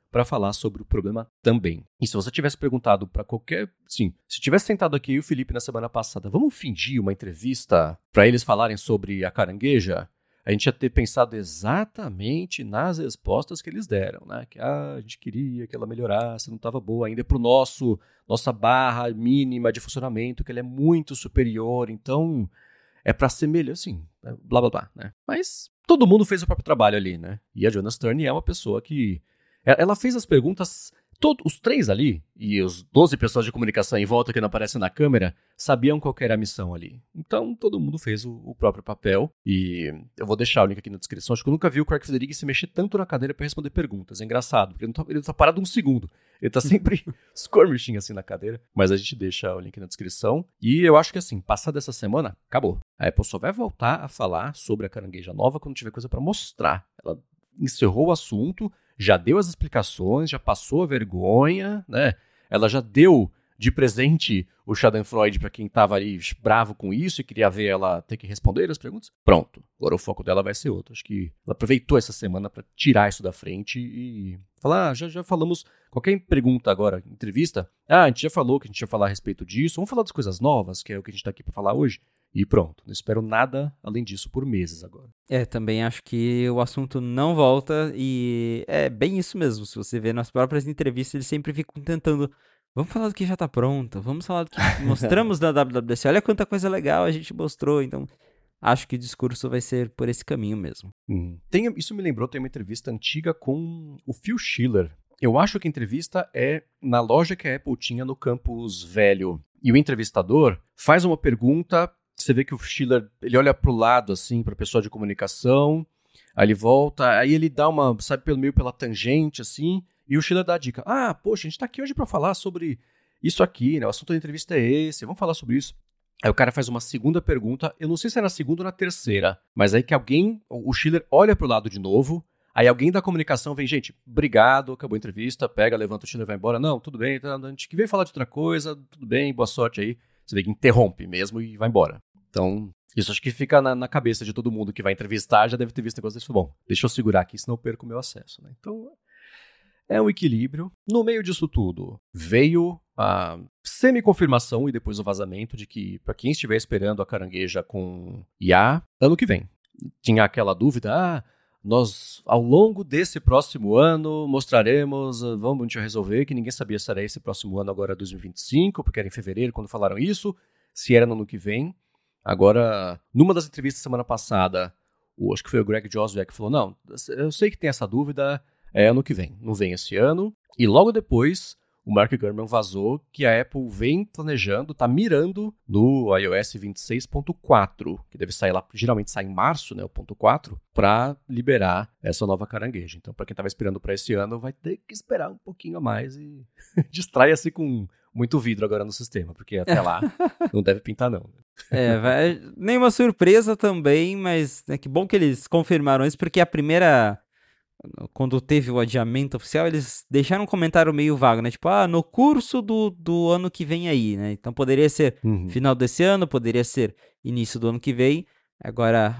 [SPEAKER 1] para falar sobre o problema também. E se você tivesse perguntado para qualquer... Sim, se tivesse sentado aqui e o Felipe na semana passada, vamos fingir uma entrevista para eles falarem sobre a carangueja? A gente ia ter pensado exatamente nas respostas que eles deram, né? Que ah, a gente queria que ela melhorasse, não estava boa ainda para o nosso nossa barra mínima de funcionamento, que ela é muito superior, então é para ser melhor, assim, blá blá blá, né? Mas todo mundo fez o próprio trabalho ali, né? E a Joanna Stern é uma pessoa que... Ela fez as perguntas... Todos, os três ali, e os doze pessoas de comunicação em volta que não aparecem na câmera, sabiam qual que era a missão ali. Então, todo mundo fez o, o próprio papel. E eu vou deixar o link aqui na descrição. Acho que eu nunca vi o Craig Federighi se mexer tanto na cadeira para responder perguntas. É engraçado, porque ele não tá, ele não tá parado um segundo. Ele tá sempre skirmishing assim na cadeira. Mas a gente deixa o link na descrição. E eu acho que assim, passada essa semana, acabou. A Apple só vai voltar a falar sobre a carangueja nova quando tiver coisa para mostrar. Ela encerrou o assunto, já deu as explicações, já passou a vergonha, né? Ela já deu de presente o Schadenfreude para quem estava ali bravo com isso e queria ver ela ter que responder as perguntas. Pronto, agora o foco dela vai ser outro. Acho que ela aproveitou essa semana para tirar isso da frente e falar, ah, já, já falamos, qualquer pergunta agora, entrevista, ah, a gente já falou que a gente ia falar a respeito disso, vamos falar das coisas novas, que é o que a gente está aqui para falar hoje. E pronto, não espero nada além disso por meses agora.
[SPEAKER 2] É, também acho que o assunto não volta e é bem isso mesmo. Se você vê nas próprias entrevistas, eles sempre ficam tentando, vamos falar do que já tá pronto, vamos falar do que mostramos na W W D C, olha quanta coisa legal a gente mostrou, então acho que o discurso vai ser por esse caminho mesmo.
[SPEAKER 1] Hum. Tem, isso me lembrou, tem uma entrevista antiga com o Phil Schiller. Eu acho que a entrevista é na loja que a Apple tinha no campus velho. E o entrevistador faz uma pergunta... Você vê que o Schiller, ele olha pro lado, assim, pra pessoa de comunicação, aí ele volta, aí ele dá uma, sabe, pelo meio pela tangente, assim, e o Schiller dá a dica. Ah, poxa, a gente tá aqui hoje pra falar sobre isso aqui, né? O assunto da entrevista é esse, vamos falar sobre isso. Aí o cara faz uma segunda pergunta, eu não sei se é na segunda ou na terceira, mas aí que alguém, o Schiller olha pro lado de novo, aí alguém da comunicação vem, gente, obrigado, acabou a entrevista, pega, levanta o Schiller e vai embora. Não, tudo bem, a gente que veio falar de outra coisa, tudo bem, boa sorte aí. Você vê que interrompe mesmo e vai embora. Então, isso acho que fica na, na cabeça de todo mundo que vai entrevistar, já deve ter visto o negócio desse. Bom, deixa eu segurar aqui, senão eu perco o meu acesso, né? Então, é um equilíbrio. No meio disso tudo, veio a semi-confirmação e depois o vazamento de que, para quem estiver esperando a carangueja com I A, ano que vem. Tinha aquela dúvida, ah, nós, ao longo desse próximo ano, mostraremos, vamos a gente resolver, que ninguém sabia se era esse próximo ano, agora dois mil e vinte e cinco, porque era em fevereiro quando falaram isso, se era no ano que vem. Agora, numa das entrevistas semana passada, o, acho que foi o Greg Joswiak que falou, não, eu sei que tem essa dúvida, é ano que vem, não vem esse ano. E logo depois, o Mark Gurman vazou que a Apple vem planejando, tá mirando no iOS vinte e seis ponto quatro, que deve sair lá, geralmente sai em março, né, o ponto quatro, para liberar essa nova carangueja. Então, para quem estava esperando para esse ano, vai ter que esperar um pouquinho a mais e distraia-se com muito vidro agora no sistema, porque até lá não deve pintar não.
[SPEAKER 2] É, vai, nenhuma surpresa também, mas é que bom que eles confirmaram isso, porque a primeira, quando teve o adiamento oficial, eles deixaram um comentário meio vago, né? Tipo, ah, no curso do, do ano que vem aí, né? Então poderia ser
[SPEAKER 1] Uhum.
[SPEAKER 2] final desse ano, poderia ser início do ano que vem. Agora,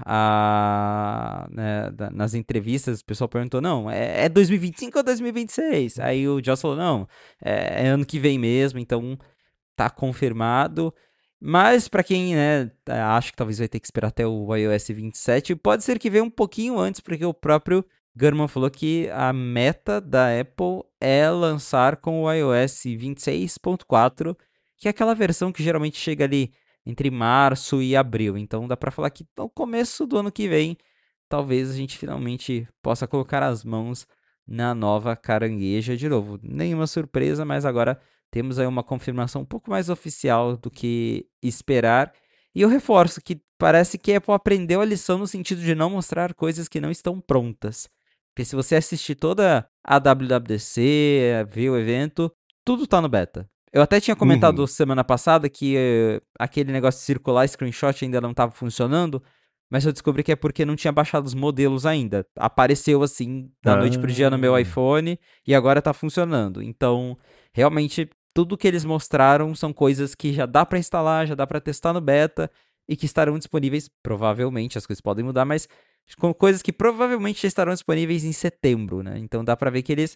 [SPEAKER 2] a, né, da, nas entrevistas, o pessoal perguntou, não, é, é dois mil e vinte e cinco ou dois mil e vinte e seis? Aí o Joss falou, não, é, é ano que vem mesmo, então tá confirmado. Mas para quem, né, acha que talvez vai ter que esperar até o iOS vinte e sete, pode ser que venha um pouquinho antes, porque o próprio Gurman falou que a meta da Apple é lançar com o iOS vinte e seis ponto quatro, que é aquela versão que geralmente chega ali entre março e abril. Então dá para falar que no começo do ano que vem, talvez a gente finalmente possa colocar as mãos na nova carangueja de novo. Nenhuma surpresa, mas agora temos aí uma confirmação um pouco mais oficial do que esperar. E eu reforço que parece que a Apple aprendeu a lição no sentido de não mostrar coisas que não estão prontas. Porque se você assistir toda a W W D C, ver o evento, tudo tá no beta. Eu até tinha comentado uhum. semana passada que uh, aquele negócio de circular screenshot ainda não estava funcionando, mas eu descobri que é porque não tinha baixado os modelos ainda. Apareceu assim, da ah. noite pro dia no meu iPhone, e agora tá funcionando. Então, realmente, tudo que eles mostraram são coisas que já dá para instalar, já dá para testar no beta, e que estarão disponíveis, provavelmente, as coisas podem mudar, mas com coisas que provavelmente já estarão disponíveis em setembro, né? Então dá para ver que eles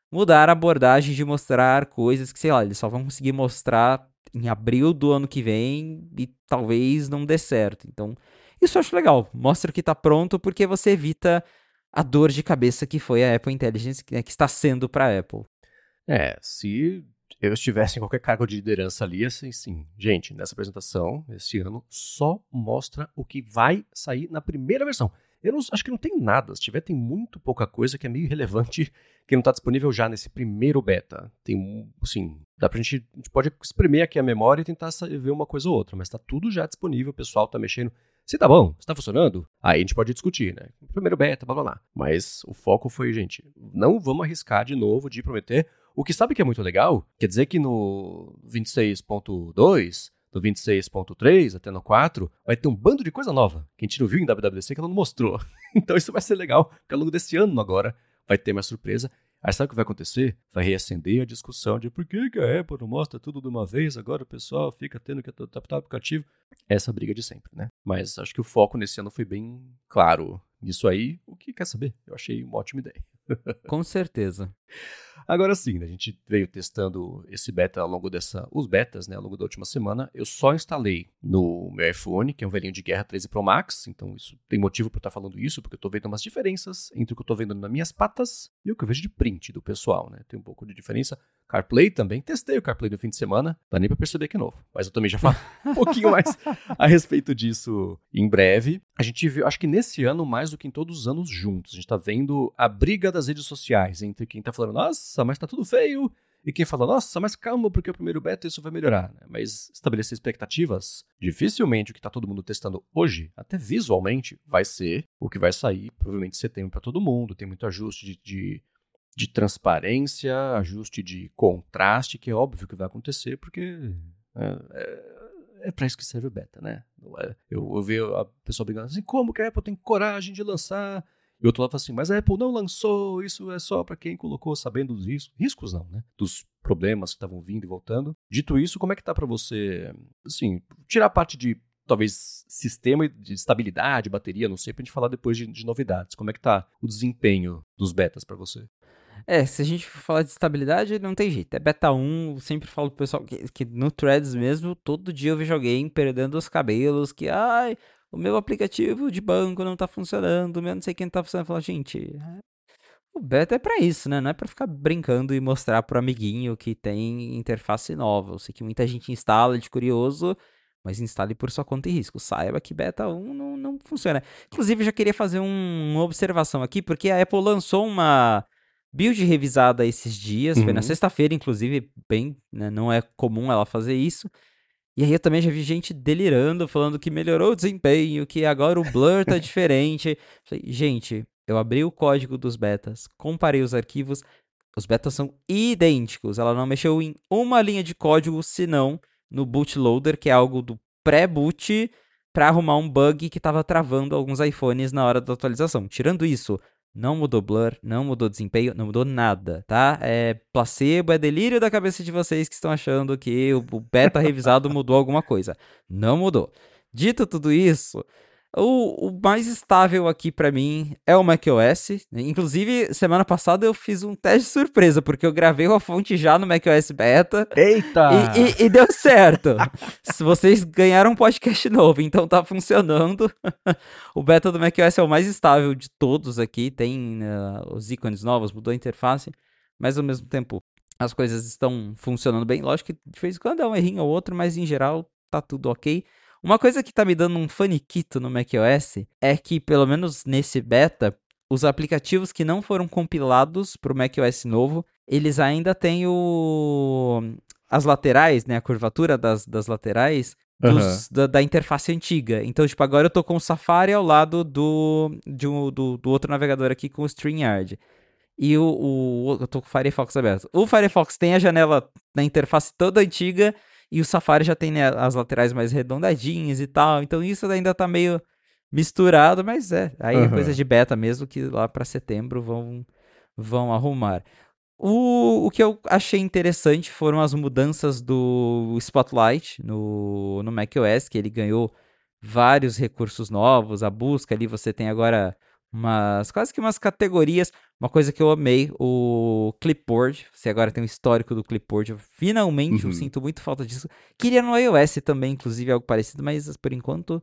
[SPEAKER 2] mudar a abordagem de mostrar coisas que, sei lá, eles só vão conseguir mostrar em abril do ano que vem e talvez não dê certo. Então, isso eu acho legal. Mostra que tá pronto porque você evita a dor de cabeça que foi a Apple Intelligence, né, que está sendo para a Apple.
[SPEAKER 1] É, se eu estivesse em qualquer cargo de liderança ali, assim, sim. Gente, nessa apresentação, esse ano, só mostra o que vai sair na primeira versão. Eu não, acho que não tem nada. Se tiver, tem muito pouca coisa que é meio irrelevante, que não está disponível já nesse primeiro beta. Tem, assim, dá pra gente, a gente pode espremer aqui a memória e tentar ver uma coisa ou outra, mas tá tudo já disponível, o pessoal tá mexendo. Se tá bom, se tá funcionando, aí a gente pode discutir, né? Primeiro beta, blá blá blá. Mas o foco foi, gente, não vamos arriscar de novo de prometer. O que sabe que é muito legal, quer dizer que no vinte e seis ponto dois, no vinte e seis ponto três, até no quatro, vai ter um bando de coisa nova, que a gente não viu em W W D C, que ela não mostrou. Então isso vai ser legal, porque ao longo desse ano agora vai ter mais surpresa. Aí sabe o que vai acontecer? Vai reacender a discussão de por que que a Apple não mostra tudo de uma vez, agora o pessoal fica tendo que adaptar o aplicativo. Essa briga de sempre, né? Mas acho que o foco nesse ano foi bem claro nisso aí. O que quer saber? Eu achei uma ótima ideia.
[SPEAKER 2] Com certeza.
[SPEAKER 1] Agora sim, né, a gente veio testando esse beta ao longo dessa, os betas, né, ao longo da última semana. Eu só instalei no meu iPhone, que é um velhinho de guerra treze Pro Max, então isso tem motivo para eu estar falando isso, porque eu tô vendo umas diferenças entre o que eu tô vendo nas minhas patas e o que eu vejo de print do pessoal, né? Tem um pouco de diferença. CarPlay também, testei o CarPlay no fim de semana, dá nem pra perceber que é novo, mas eu também já falo um pouquinho mais a respeito disso em breve. A gente viu, acho que nesse ano, mais do que em todos os anos juntos, a gente tá vendo a briga das redes sociais entre quem tá falando, nossa, mas tá tudo feio, e quem fala, nossa, mas calma, porque é o primeiro beta isso vai melhorar, né? Mas estabelecer expectativas, dificilmente o que tá todo mundo testando hoje, até visualmente, vai ser o que vai sair, provavelmente em setembro para todo mundo, tem muito ajuste de, de de transparência, ajuste de contraste, que é óbvio que vai acontecer, porque é, é, é para isso que serve o beta, né? Eu ouvi a pessoa brigando assim, como que a Apple tem coragem de lançar? E o outro lado fala assim, mas a Apple não lançou, isso é só para quem colocou sabendo dos riscos. Riscos não, né? Dos problemas que estavam vindo e voltando. Dito isso, como é que tá para você, assim, tirar a parte de talvez sistema de estabilidade, bateria, não sei, pra gente falar depois de, de novidades. Como é que tá o desempenho dos betas para você?
[SPEAKER 2] É, se a gente for falar de estabilidade, não tem jeito. É beta um, eu sempre falo pro pessoal que, que no Threads mesmo, todo dia eu vejo alguém perdendo os cabelos, que, ai, o meu aplicativo de banco não tá funcionando, o meu não sei quem tá funcionando. Eu falo, gente, o beta é pra isso, né? Não é pra ficar brincando e mostrar pro amiguinho que tem interface nova. Eu sei que muita gente instala de curioso, mas instale por sua conta e risco. Saiba que beta um não, não funciona. Inclusive, eu já queria fazer um, uma observação aqui, porque a Apple lançou uma build revisada esses dias, foi na
[SPEAKER 1] Uhum.
[SPEAKER 2] sexta-feira, inclusive, bem, né, não é comum ela fazer isso. E aí eu também já vi gente delirando, falando que melhorou o desempenho, que agora o blur tá diferente. Falei, gente, eu abri o código dos betas, comparei os arquivos, os betas são idênticos. Ela não mexeu em uma linha de código, senão no bootloader, que é algo do pré-boot, para arrumar um bug que estava travando alguns iPhones na hora da atualização. Tirando isso, não mudou blur, não mudou desempenho, não mudou nada, tá? É placebo, é delírio da cabeça de vocês que estão achando que o beta revisado mudou alguma coisa. Não mudou. Dito tudo isso, o, o mais estável aqui pra mim é o macOS. Inclusive, semana passada eu fiz um teste surpresa, porque eu gravei uma fonte já no macOS Beta.
[SPEAKER 1] Eita!
[SPEAKER 2] E, e, e deu certo. Se vocês ganharam um podcast novo, então tá funcionando. O beta do macOS é o mais estável de todos aqui. Tem uh, os ícones novos, mudou a interface, mas ao mesmo tempo as coisas estão funcionando bem. Lógico que de vez em quando é um errinho ou outro, mas em geral tá tudo ok. Uma coisa que tá me dando um faniquito no macOS é que, pelo menos nesse beta, os aplicativos que não foram compilados pro macOS novo, eles ainda têm o... as laterais, né, a curvatura das, das laterais dos, uhum. da, da interface antiga. Então, tipo, agora eu tô com o Safari ao lado do, de um, do, do outro navegador aqui com o StreamYard. E o, o, eu tô com o Firefox aberto. O Firefox tem a janela na interface toda antiga e o Safari já tem, né, as laterais mais arredondadinhas e tal. Então isso ainda tá meio misturado, mas é. Aí uhum. é coisa de beta mesmo que lá pra setembro vão, vão arrumar. O, o que eu achei interessante foram as mudanças do Spotlight no, no macOS, que ele ganhou vários recursos novos. A busca ali, você tem agora umas, quase que umas categorias. Uma coisa que eu amei, o Clipboard. Você agora tem um histórico do Clipboard. Eu, finalmente, eu
[SPEAKER 1] Uhum.
[SPEAKER 2] sinto muito falta disso. Queria no iOS também, inclusive, algo parecido, mas por enquanto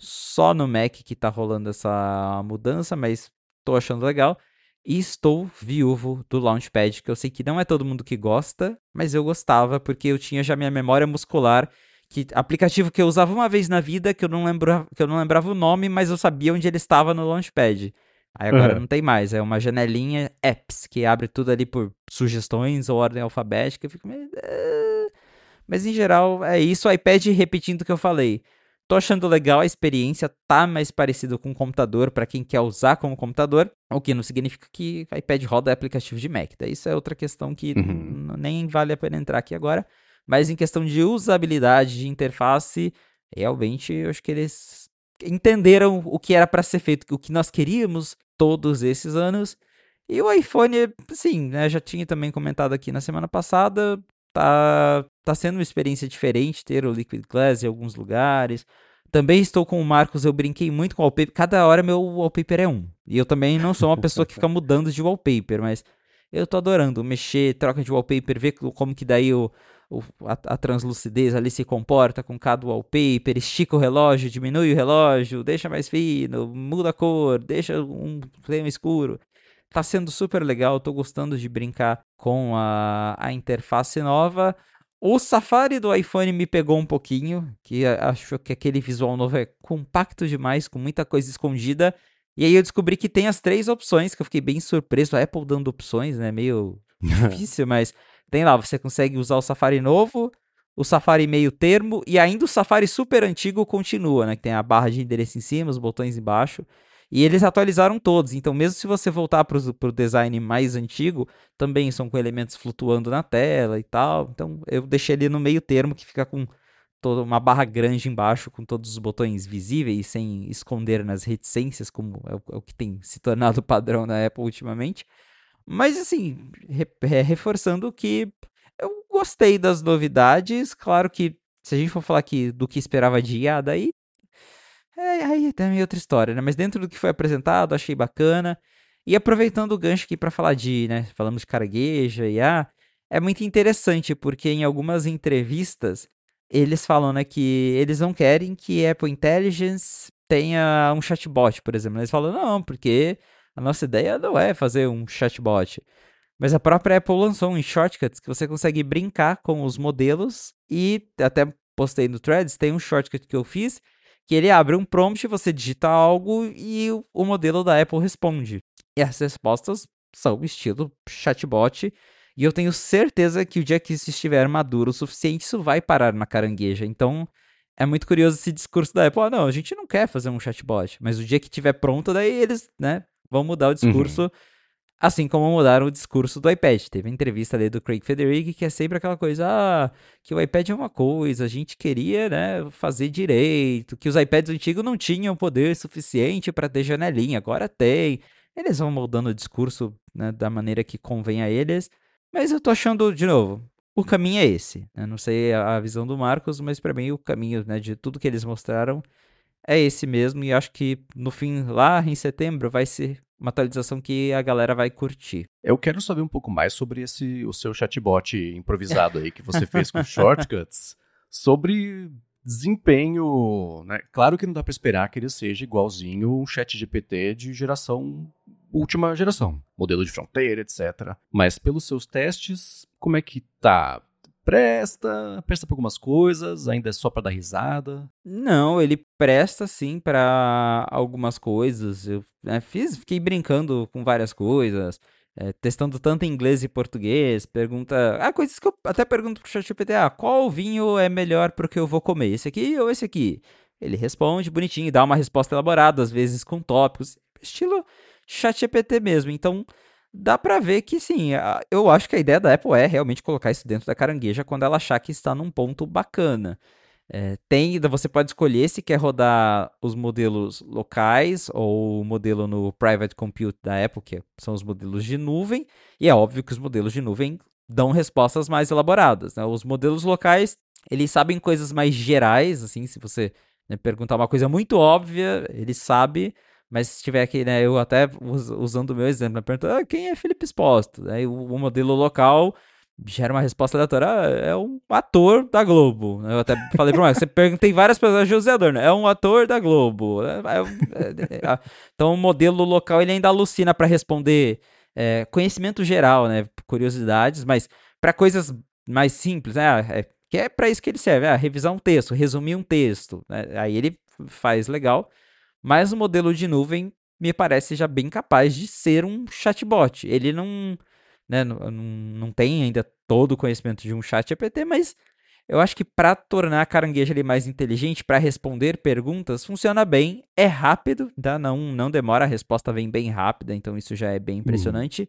[SPEAKER 2] só no Mac que tá rolando essa mudança, mas tô achando legal. E estou viúvo do Launchpad, que eu sei que não é todo mundo que gosta, mas eu gostava, porque eu tinha já minha memória muscular, que aplicativo que eu usava uma vez na vida, que eu não lembro, que eu não lembrava o nome, mas eu sabia onde ele estava no Launchpad. Aí agora
[SPEAKER 1] Aham.
[SPEAKER 2] não tem mais, é uma janelinha apps, que abre tudo ali por sugestões ou ordem alfabética. Eu fico meio... "Ah", mas em geral é isso, o iPad repetindo o que eu falei. Tô achando legal a experiência, tá mais parecido com o computador para quem quer usar como computador, o que não significa que o iPad roda aplicativo de Mac. Daí isso é outra questão que
[SPEAKER 1] Uhum.
[SPEAKER 2] n- nem vale a pena entrar aqui agora. Mas em questão de usabilidade, de interface, realmente eu acho que eles entenderam o que era para ser feito, o que nós queríamos todos esses anos. E o iPhone, sim, né, já tinha também comentado aqui na semana passada, tá, tá sendo uma experiência diferente ter o Liquid Glass em alguns lugares. Também estou com o Marcos, eu brinquei muito com o wallpaper. Cada hora meu wallpaper é um. E eu também não sou uma pessoa que fica mudando de wallpaper, mas eu tô adorando mexer, troca de wallpaper, ver como que daí o, o a, a translucidez ali se comporta com cada wallpaper, estica o relógio, diminui o relógio, deixa mais fino, muda a cor, deixa um flame escuro. Tá sendo super legal, tô gostando de brincar com a, a interface nova. O Safari do iPhone me pegou um pouquinho, que acho que aquele visual novo é compacto demais, com muita coisa escondida. E aí eu descobri que tem as três opções, que eu fiquei bem surpreso. A Apple dando opções, né? Meio difícil, mas tem lá, você consegue usar o Safari novo, o Safari meio termo e ainda o Safari super antigo continua, né? Que tem a barra de endereço em cima, os botões embaixo. E eles atualizaram todos, então mesmo se você voltar para o design mais antigo, também são com elementos flutuando na tela e tal. Então eu deixei ali no meio termo, que fica com toda uma barra grande embaixo, com todos os botões visíveis, sem esconder nas reticências, como é o, é o que tem se tornado padrão na Apple ultimamente. Mas assim, re- é, reforçando que eu gostei das novidades. Claro que se a gente for falar aqui do que esperava de I A, daí é, aí também é outra história, né? Mas dentro do que foi apresentado, achei bacana. E aproveitando o gancho aqui para falar de, né? Falamos de caranguejo, I A, é muito interessante porque em algumas entrevistas eles falam, né, que eles não querem que Apple Intelligence tenha um chatbot, por exemplo. Eles falam, não, porque a nossa ideia não é fazer um chatbot. Mas a própria Apple lançou uns shortcuts que você consegue brincar com os modelos e até postei no Threads, tem um shortcut que eu fiz que ele abre um prompt, você digita algo e o, o modelo da Apple responde. E as respostas são estilo chatbot e eu tenho certeza que o dia que isso estiver maduro o suficiente, isso vai parar na carangueja. Então, é muito curioso esse discurso da Apple. Ah, não, a gente não quer fazer um chatbot, mas o dia que estiver pronto, daí eles, né, vão mudar o
[SPEAKER 1] Uhum.
[SPEAKER 2] discurso. Assim como mudaram o discurso do iPad. Teve a entrevista ali do Craig Federighi, que é sempre aquela coisa, ah, que o iPad é uma coisa, a gente queria, né, fazer direito, que os iPads antigos não tinham poder suficiente para ter janelinha, agora tem. Eles vão moldando o discurso, né, da maneira que convém a eles, mas eu tô achando, de novo, o caminho é esse. Eu não sei a visão do Marcos, mas para mim o caminho, né, de tudo que eles mostraram é esse mesmo, e acho que no fim, lá em setembro, vai ser uma atualização que a galera vai curtir.
[SPEAKER 1] Eu quero saber um pouco mais sobre esse o seu chatbot improvisado aí que você fez com shortcuts, sobre desempenho, né? Claro que não dá para esperar que ele seja igualzinho um chat G P T de geração última geração, modelo de fronteira, etcétera. Mas pelos seus testes, como é que tá? Presta, presta para algumas coisas, ainda é só para dar risada.
[SPEAKER 2] Não, ele presta sim para algumas coisas. Eu, né, fiz, fiquei brincando com várias coisas, é, testando tanto em inglês e português. Pergunta, ah, coisas que eu até pergunto pro ChatGPT, ah, qual vinho é melhor pro que eu vou comer? Esse aqui ou esse aqui? Ele responde bonitinho, dá uma resposta elaborada, às vezes com tópicos, estilo ChatGPT mesmo. Então, dá pra ver que sim, a- eu acho que a ideia da Apple é realmente colocar isso dentro da carangueja quando ela achar que está num ponto bacana. É, tem, você pode escolher se quer rodar os modelos locais ou o modelo no Private Compute da Apple, que são os modelos de nuvem, e é óbvio que os modelos de nuvem dão respostas mais elaboradas, né? Os modelos locais, eles sabem coisas mais gerais, assim, se você, né, perguntar uma coisa muito óbvia, ele sabe, Mas se tiver aqui, né, eu até us- usando o meu exemplo, né, pergunta, ah, quem é Felipe Esposto? Aí o, o modelo local gera uma resposta aleatória, ah, é um ator da Globo. Eu até falei pro Marcos, você perguntei várias pessoas, José Adorno, é um ator da Globo. É- é- é- é- então o modelo local ele ainda alucina para responder é, conhecimento geral, né, curiosidades, mas para coisas mais simples, né, é, que é para isso que ele serve, ah, revisar um texto, resumir um texto, né, aí ele faz legal, mas o modelo de nuvem me parece já bem capaz de ser um chatbot. Ele não, né, não, não, não tem ainda todo o conhecimento de um chat G P T, mas eu acho que para tornar a carangueja ali mais inteligente, para responder perguntas, funciona bem, é rápido, tá? não, não demora, a resposta vem bem rápida, então isso já é bem
[SPEAKER 1] Uhum.
[SPEAKER 2] impressionante.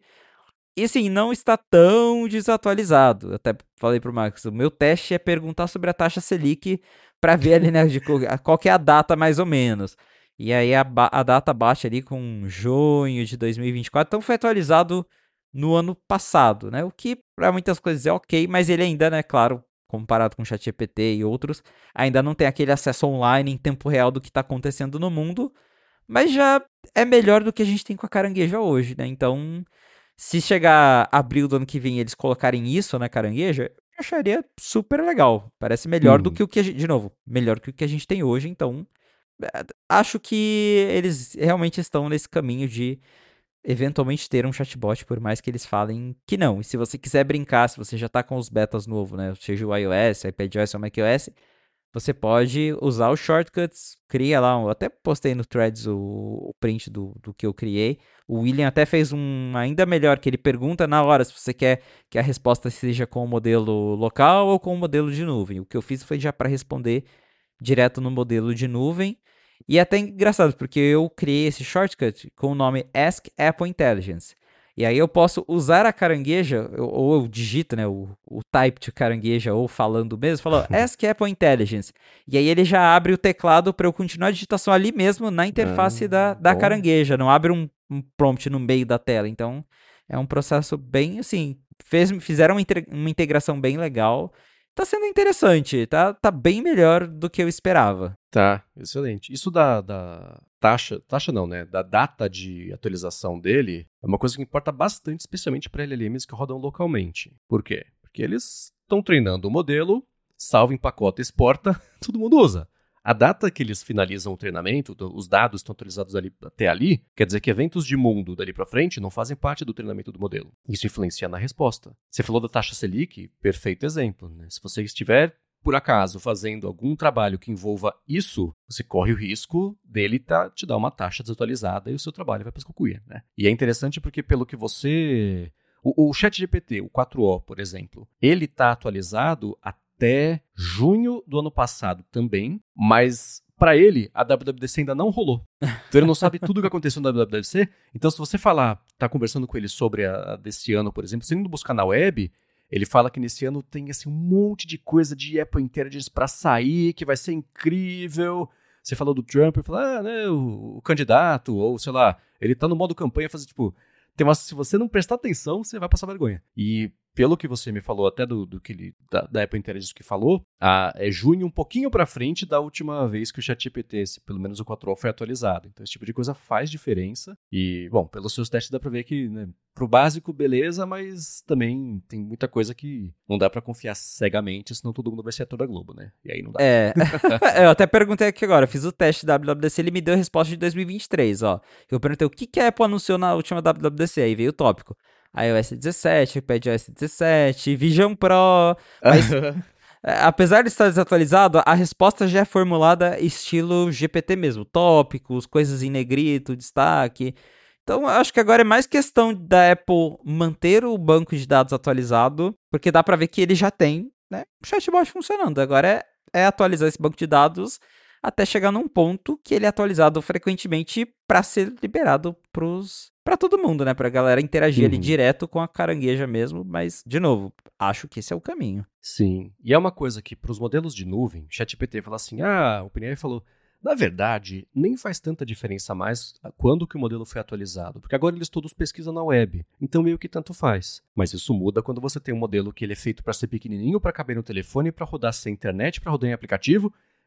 [SPEAKER 2] E assim, não está tão desatualizado. Eu até falei pro Max, o meu teste é perguntar sobre a taxa Selic para ver ali, né, de qual que é a data mais ou menos. E aí a, a data bate ali com junho de dois mil e vinte e quatro, então foi atualizado no ano passado, né? O que para muitas coisas é ok, mas ele ainda, né, claro, comparado com o ChatGPT e outros, ainda não tem aquele acesso online em tempo real do que está acontecendo no mundo, mas já é melhor do que a gente tem com a carangueja hoje, né? Então, se chegar abril do ano que vem e eles colocarem isso na carangueja, eu acharia super legal. Parece melhor do
[SPEAKER 1] Uhum.
[SPEAKER 2] que o que a gente, de novo, melhor que o que a gente tem hoje, então é, acho que eles realmente estão nesse caminho de eventualmente ter um chatbot, por mais que eles falem que não. E se você quiser brincar, se você já está com os betas novos, né, seja o iOS, iPadOS ou macOS, você pode usar os shortcuts, cria lá, eu até postei no Threads o, o print do, do que eu criei. O William até fez um ainda melhor, que ele pergunta na hora se você quer que a resposta seja com o modelo local ou com o modelo de nuvem. O que eu fiz foi já para responder direto no modelo de nuvem. E é até engraçado, porque eu criei esse shortcut com o nome Ask Apple Intelligence. E aí eu posso usar a carangueja, ou eu digito, né, o, o type de carangueja, ou falando mesmo, falou Ask Apple Intelligence. E aí ele já abre o teclado para eu continuar a digitação ali mesmo na interface
[SPEAKER 1] Ah,
[SPEAKER 2] da, da
[SPEAKER 1] bom.
[SPEAKER 2] carangueja, não abre um, um prompt no meio da tela. Então é um processo bem assim, fez, fizeram uma, uma integração bem legal. Tá sendo interessante, tá, tá bem melhor do que eu esperava.
[SPEAKER 1] Tá, excelente. Isso da, da taxa, taxa não, né? Da data de atualização dele é uma coisa que importa bastante, especialmente para L L Ms que rodam localmente. Por quê? Porque eles estão treinando o modelo, salva, empacota, exporta, todo mundo usa. A data que eles finalizam o treinamento, os dados estão atualizados ali, até ali, quer dizer que eventos de mundo dali para frente não fazem parte do treinamento do modelo. Isso influencia na resposta. Você falou da taxa Selic, perfeito exemplo, né? Se você estiver por acaso fazendo algum trabalho que envolva isso, você corre o risco dele tá, te dar uma taxa desatualizada e o seu trabalho vai para as cucuia, né? E é interessante porque pelo que você... O, o ChatGPT, o quatro O, por exemplo, ele está atualizado até junho do ano passado também, mas para ele a W W D C ainda não rolou. Então ele não sabe tudo o que aconteceu na W W D C. Então se você falar, tá conversando com ele sobre a, a desse ano, por exemplo, você indo buscar na web, ele fala que nesse ano tem assim, um monte de coisa de Apple Intelligence para sair, que vai ser incrível. Você falou do Trump, ele fala, ah, né, o, o candidato, ou sei lá, ele tá no modo campanha, fazendo tipo, tem uma, se você não prestar atenção, você vai passar vergonha. E pelo que você me falou, até do, do que ele, da, da Apple Intelligence que falou, a, é junho um pouquinho pra frente da última vez que o ChatGPT, pelo menos o quatro O, foi atualizado. Então esse tipo de coisa faz diferença. E, bom, pelos seus testes dá pra ver que, né, pro básico, beleza, mas também tem muita coisa que não dá pra confiar cegamente, senão todo mundo vai ser ator da Globo, né? E aí não dá.
[SPEAKER 2] É, eu até perguntei aqui agora, fiz o teste da W W D C, ele me deu a resposta de dois mil e vinte e três, ó. Eu perguntei o que, que a Apple anunciou na última W W D C, aí veio o tópico. iOS dezessete, iPadOS dezessete, Vision Pro, mas é, apesar de estar desatualizado, a resposta já é formulada estilo G P T mesmo, tópicos, coisas em negrito, destaque. Então, eu acho que agora é mais questão da Apple manter o banco de dados atualizado, porque dá para ver que ele já tem, né, o chatbot funcionando. Agora é, é atualizar esse banco de dados até chegar num ponto que ele é atualizado frequentemente para ser liberado para todo mundo, né, para a galera interagir ali
[SPEAKER 1] Uhum.
[SPEAKER 2] direto com a carangueja mesmo, mas de novo, acho que esse é o caminho.
[SPEAKER 1] Sim. E é uma coisa que, para os modelos de nuvem, ChatGPT fala assim, ah, o OpenAI falou, na verdade, nem faz tanta diferença mais quando que o modelo foi atualizado, porque agora eles todos pesquisam na web, então meio que tanto faz. Mas isso muda quando você tem um modelo que ele é feito para ser pequenininho, para caber no telefone, para rodar sem internet, para rodar em aplicativo,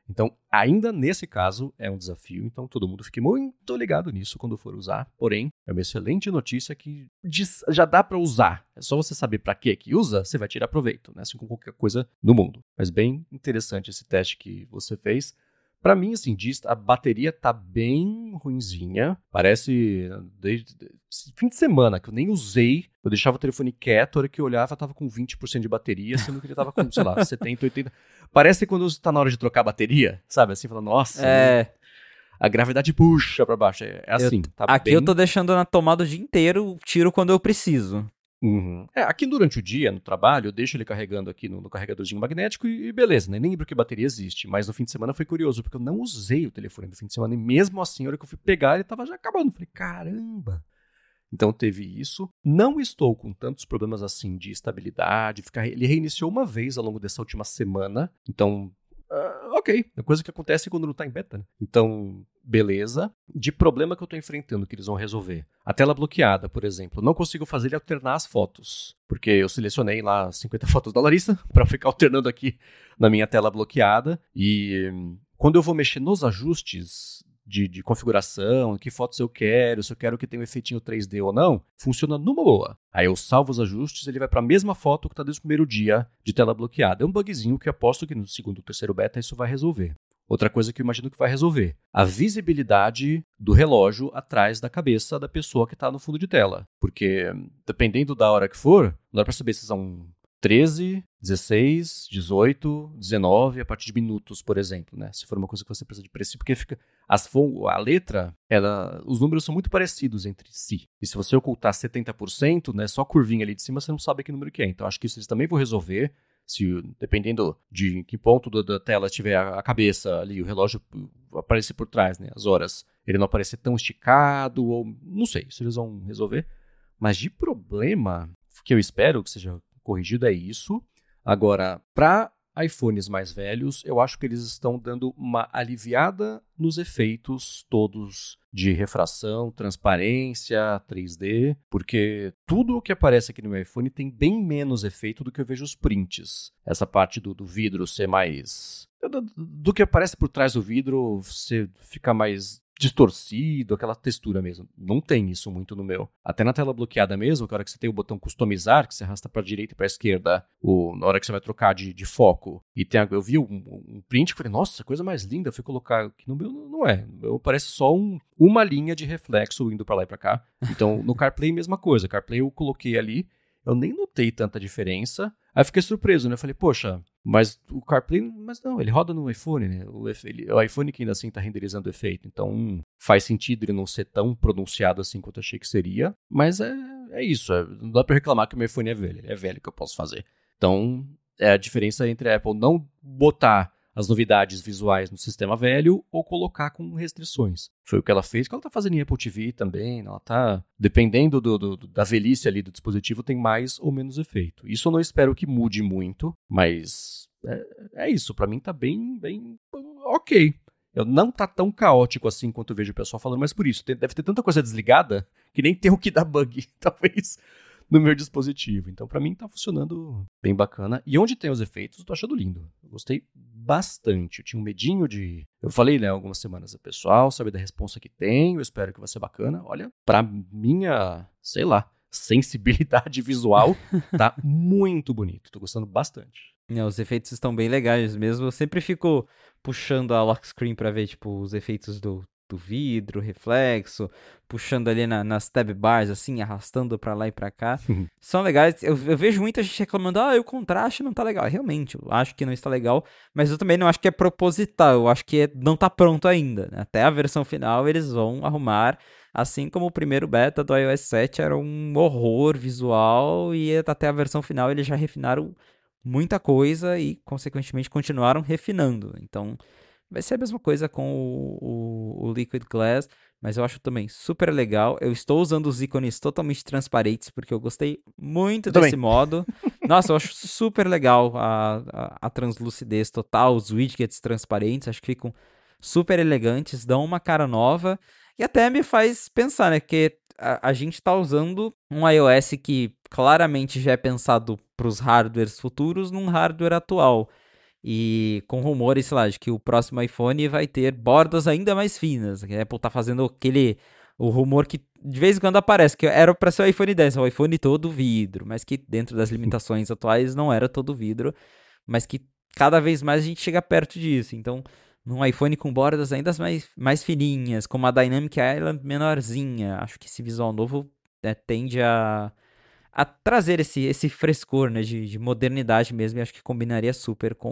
[SPEAKER 1] Então, ainda nesse caso, é um desafio. Então, todo mundo fique muito ligado nisso quando for usar. Porém, é uma excelente notícia que já dá para usar. É só você saber para que que usa, você vai tirar proveito, né? Assim como qualquer coisa no mundo. Mas bem interessante esse teste que você fez. Pra mim, assim, diz, a bateria tá bem ruinzinha. Parece desde fim de semana, que eu nem usei. Eu deixava o telefone quieto, a hora que eu olhava, tava com vinte por cento de bateria, sendo que ele tava com, sei lá, setenta, oitenta. Parece quando tá na hora de trocar a bateria, sabe? Assim, falando, nossa,
[SPEAKER 2] É.
[SPEAKER 1] né? A gravidade puxa pra baixo. É assim,
[SPEAKER 2] eu,
[SPEAKER 1] tá
[SPEAKER 2] aqui
[SPEAKER 1] bem...
[SPEAKER 2] eu tô deixando na tomada o dia inteiro, tiro quando eu preciso.
[SPEAKER 1] Uhum. É, aqui durante o dia, no trabalho, eu deixo ele carregando aqui no, no carregadorzinho magnético e, e beleza, né? Nem lembro que bateria existe, mas no fim de semana foi curioso, porque eu não usei o telefone no fim de semana e mesmo assim, a hora que eu fui pegar, ele tava já acabando. Falei, caramba! Então teve isso. Não estou com tantos problemas assim de estabilidade, ficar... ele reiniciou uma vez ao longo dessa última semana, então... Uh, ok, é coisa que acontece quando não tá em beta, né? Então, beleza. De problema que eu tô enfrentando, que eles vão resolver. A tela bloqueada, por exemplo. Não consigo fazer ele alternar as fotos. Porque eu selecionei lá cinquenta fotos da Larissa pra ficar alternando aqui na minha tela bloqueada. E hum, quando eu vou mexer nos ajustes de, de configuração, que fotos eu quero, se eu quero que tenha um efeitinho três D ou não, funciona numa boa. Aí eu salvo os ajustes, ele vai para a mesma foto que está desde o primeiro dia de tela bloqueada. É um bugzinho que eu aposto que no segundo ou terceiro beta isso vai resolver. Outra coisa que eu imagino que vai resolver, a visibilidade do relógio atrás da cabeça da pessoa que está no fundo de tela. Porque dependendo da hora que for, não dá para saber se são treze, dezesseis, dezoito, dezenove, a partir de minutos, por exemplo, né? Se for uma coisa que você precisa de preciso, porque fica as, a letra, ela, os números são muito parecidos entre si. E se você ocultar setenta por cento, né, só a curvinha ali de cima, você não sabe que número que é. Então, acho que isso eles também vão resolver. Se, dependendo de que ponto do, da tela tiver a, a cabeça ali, o relógio aparecer por trás, né, as horas, ele não aparecer tão esticado, ou não sei, isso eles vão resolver. Mas de problema, que eu espero que seja corrigido é isso. Agora, para iPhones mais velhos, eu acho que eles estão dando uma aliviada nos efeitos todos de refração, transparência, três D, porque tudo o que aparece aqui no meu iPhone tem bem menos efeito do que eu vejo os prints. Essa parte do, do vidro ser mais... Do, do que aparece por trás do vidro, você fica mais distorcido, aquela textura mesmo. Não tem isso muito no meu. Até na tela bloqueada mesmo, que a hora que você tem o botão customizar, que você arrasta para a direita e para a esquerda, o, na hora que você vai trocar de, de foco, e tem, eu vi um, um print e falei, nossa, coisa mais linda, eu fui colocar aqui no meu, não é. No meu parece só um, uma linha de reflexo indo para lá e para cá. Então, no CarPlay, mesma coisa. CarPlay eu coloquei ali, eu nem notei tanta diferença. Aí fiquei surpreso, né? Eu falei, poxa, mas o CarPlay, mas não, ele roda no iPhone, né? O, ele, o iPhone que ainda assim tá renderizando o efeito. Então, hum, faz sentido ele não ser tão pronunciado assim quanto eu achei que seria. Mas é, é isso, é, não dá pra reclamar que o meu iPhone é velho. Ele é velho que eu posso fazer. Então, é a diferença entre a Apple não botar as novidades visuais no sistema velho ou colocar com restrições. Foi o que ela fez, que ela tá fazendo em Apple T V também, ela tá, dependendo do, do, da velhice ali do dispositivo, tem mais ou menos efeito. Isso eu não espero que mude muito, mas é, é isso, pra mim tá bem, bem ok. Eu não tá tão caótico assim quanto eu vejo o pessoal falando, mas por isso, tem, deve ter tanta coisa desligada que nem tem o que dar bug, talvez, no meu dispositivo. Então, pra mim, tá funcionando bem bacana. E onde tem os efeitos, eu tô achando lindo. Eu gostei bastante. Eu tinha um medinho de... Eu falei, né, algumas semanas ao pessoal, sabe da responsa que tem, eu espero que vai ser bacana. Olha, pra minha, sei lá, sensibilidade visual, tá muito bonito. Tô gostando bastante.
[SPEAKER 2] É, os efeitos estão bem legais mesmo. Eu sempre fico puxando a lock screen pra ver, tipo, os efeitos do... do vidro, reflexo, puxando ali na, nas tab bars, assim, arrastando pra lá e pra cá. São legais. Eu, eu vejo muita gente reclamando, ah, o contraste não tá legal. Realmente, eu acho que não está legal, mas eu também não acho que é proposital, eu acho que é, não tá pronto ainda. Até a versão final eles vão arrumar, assim como o primeiro beta do iOS sete era um horror visual, e até a versão final eles já refinaram muita coisa e, consequentemente, continuaram refinando. Então, vai ser a mesma coisa com o, o, o Liquid Glass, mas eu acho também super legal. Eu estou usando os ícones totalmente transparentes, porque eu gostei muito
[SPEAKER 1] Eu
[SPEAKER 2] desse
[SPEAKER 1] também.
[SPEAKER 2] modo. Nossa, eu acho super legal a, a, a translucidez total, os widgets transparentes, acho que ficam super elegantes, dão uma cara nova, e até me faz pensar, né, que a, a gente está usando um iOS que claramente já é pensado para os hardwares futuros num hardware atual. E com rumores, sei lá, de que o próximo iPhone vai ter bordas ainda mais finas. A Apple tá fazendo aquele... O rumor que de vez em quando aparece, que era para ser o iPhone dez, o iPhone todo vidro, mas que dentro das limitações atuais não era todo vidro, mas que cada vez mais a gente chega perto disso. Então, num iPhone com bordas ainda mais, mais fininhas, com uma Dynamic Island menorzinha, acho que esse visual novo, né, tende a, a trazer esse, esse frescor, né, de, de modernidade mesmo, e acho que combinaria super com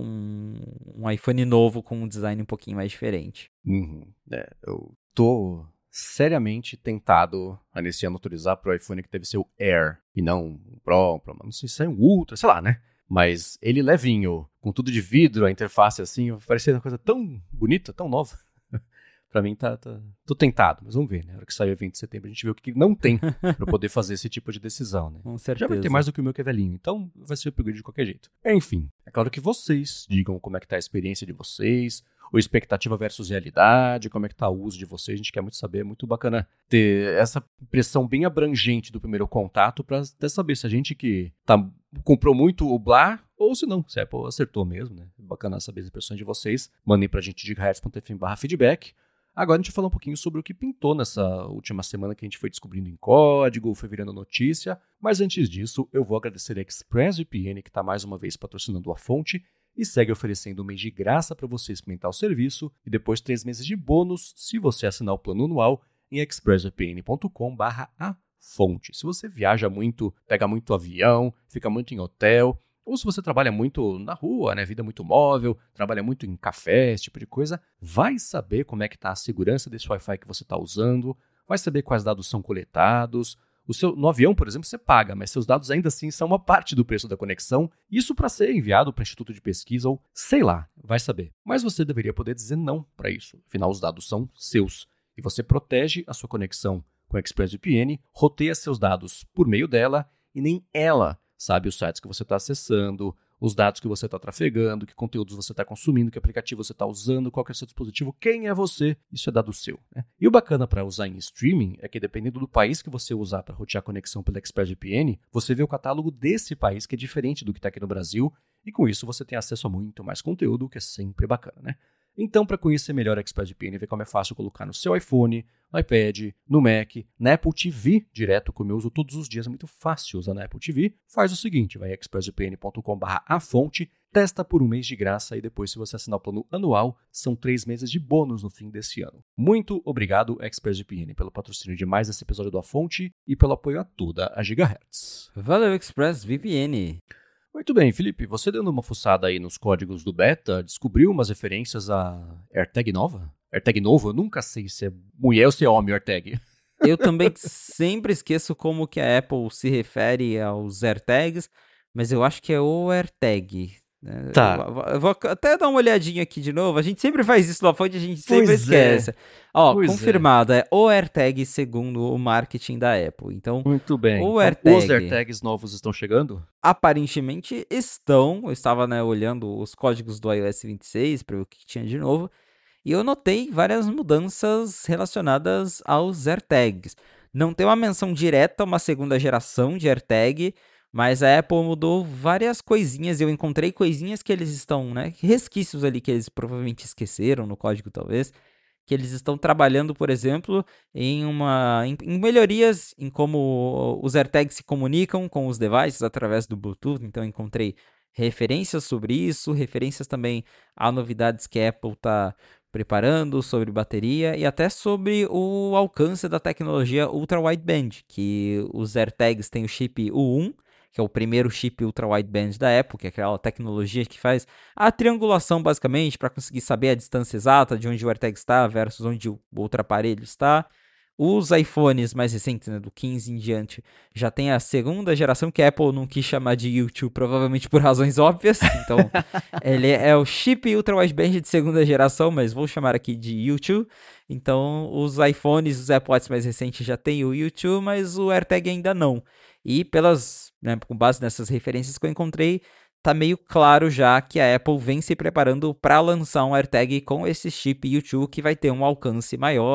[SPEAKER 2] um iPhone novo com um design um pouquinho mais diferente.
[SPEAKER 1] Uhum. É, eu tô seriamente tentado a nesse ano autorizar pro iPhone que deve ser o Air e não o Pro, Pro, não sei se é um Ultra, sei lá, né? Mas ele levinho, com tudo de vidro, a interface assim, parecia uma coisa tão bonita, tão nova. Pra mim tá, tá... Tô tentado, mas vamos ver, né? Na hora que sair o vinte de setembro a gente vê o que não tem pra poder fazer esse tipo de decisão, né?
[SPEAKER 2] Com certeza.
[SPEAKER 1] Já vai ter mais do que o meu que é velhinho, então vai ser upgrade de qualquer jeito. Enfim, é claro que vocês digam como é que tá a experiência de vocês, ou expectativa versus realidade, como é que tá o uso de vocês, a gente quer muito saber, é muito bacana ter essa impressão bem abrangente do primeiro contato pra até saber se a gente que tá, comprou muito o Blá, ou se não, se a Apple acertou mesmo, né? Bacana saber as impressões de vocês, mandem pra gente de hertz ponto f m barra feedback. Agora a gente vai falar um pouquinho sobre o que pintou nessa última semana que a gente foi descobrindo em código, foi virando notícia, mas antes disso eu vou agradecer a ExpressVPN que está mais uma vez patrocinando a fonte e segue oferecendo um mês de graça para você experimentar o serviço e depois três meses de bônus se você assinar o plano anual em expressvpn ponto com barra a fonte. Se você viaja muito, pega muito avião, fica muito em hotel, ou se você trabalha muito na rua, né, vida muito móvel, trabalha muito em café, esse tipo de coisa, vai saber como é que está a segurança desse Wi-Fi que você está usando, vai saber quais dados são coletados. O seu, no avião, por exemplo, você paga, mas seus dados ainda assim são uma parte do preço da conexão, isso para ser enviado para instituto de pesquisa ou sei lá, vai saber. Mas você deveria poder dizer não para isso, afinal os dados são seus. E você protege a sua conexão com a ExpressVPN, roteia seus dados por meio dela e nem ela sabe os sites que você está acessando, os dados que você está trafegando, que conteúdos você está consumindo, que aplicativo você está usando, qual que é o seu dispositivo, quem é você, isso é dado seu. Né? E o bacana para usar em streaming é que dependendo do país que você usar para rotear a conexão pela ExpressVPN, você vê o catálogo desse país que é diferente do que está aqui no Brasil e com isso você tem acesso a muito mais conteúdo, que é sempre bacana, né? Então, para conhecer melhor a ExpressVPN e ver como é fácil colocar no seu iPhone, no iPad, no Mac, na Apple T V, direto, como eu uso todos os dias, é muito fácil usar na Apple T V, faz o seguinte, vai em expressvpn ponto com barra a fonte, testa por um mês de graça e depois, se você assinar o plano anual, são três meses de bônus no fim desse ano. Muito obrigado, ExpressVPN, pelo patrocínio de mais esse episódio do A Fonte e pelo apoio a toda a Gigahertz.
[SPEAKER 2] Valeu, ExpressVPN!
[SPEAKER 1] Muito bem, Felipe, você dando uma fuçada aí nos códigos do beta, descobriu umas referências a AirTag nova? AirTag novo? Eu nunca sei se é mulher ou se é homem o AirTag.
[SPEAKER 2] Eu também sempre esqueço como que a Apple se refere aos AirTags, mas eu acho que é o AirTag. Né?
[SPEAKER 1] Tá.
[SPEAKER 2] Eu, eu vou até dar uma olhadinha aqui de novo. A gente sempre faz isso na fonte, a gente sempre
[SPEAKER 1] Pois
[SPEAKER 2] esquece.
[SPEAKER 1] É.
[SPEAKER 2] Ó,
[SPEAKER 1] Pois
[SPEAKER 2] confirmado, é. é o AirTag segundo o marketing da Apple. Então,
[SPEAKER 1] muito bem.
[SPEAKER 2] o
[SPEAKER 1] Então,
[SPEAKER 2] AirTag,
[SPEAKER 1] os AirTags novos estão chegando?
[SPEAKER 2] Aparentemente estão. Eu estava, né, olhando os códigos do iOS vinte e seis para ver o que tinha de novo. E eu notei várias mudanças relacionadas aos AirTags. Não tem uma menção direta a uma segunda geração de AirTag, mas a Apple mudou várias coisinhas. Eu encontrei coisinhas que eles estão, né, resquícios ali que eles provavelmente esqueceram no código talvez, que eles estão trabalhando, por exemplo, em, uma, em, em melhorias em como os AirTags se comunicam com os devices através do Bluetooth. Então, encontrei referências sobre isso, referências também a novidades que a Apple está preparando sobre bateria e até sobre o alcance da tecnologia Ultra Wideband, que os AirTags têm o chip U um, que é o primeiro chip Ultra Wideband da Apple, que é aquela tecnologia que faz a triangulação basicamente para conseguir saber a distância exata de onde o AirTag está versus onde o outro aparelho está. Os iPhones mais recentes, né, do quinze em diante, já tem a segunda geração, que a Apple não quis chamar de U dois, provavelmente por razões óbvias. Então, ele é o chip Ultra Wideband de segunda geração, mas vou chamar aqui de U dois. Então, os iPhones, os AirPods mais recentes já tem o U dois, mas o AirTag ainda não. E pelas, né, com base nessas referências que eu encontrei, tá meio claro já que a Apple vem se preparando para lançar um AirTag com esse chip U dois, que vai ter um alcance maior,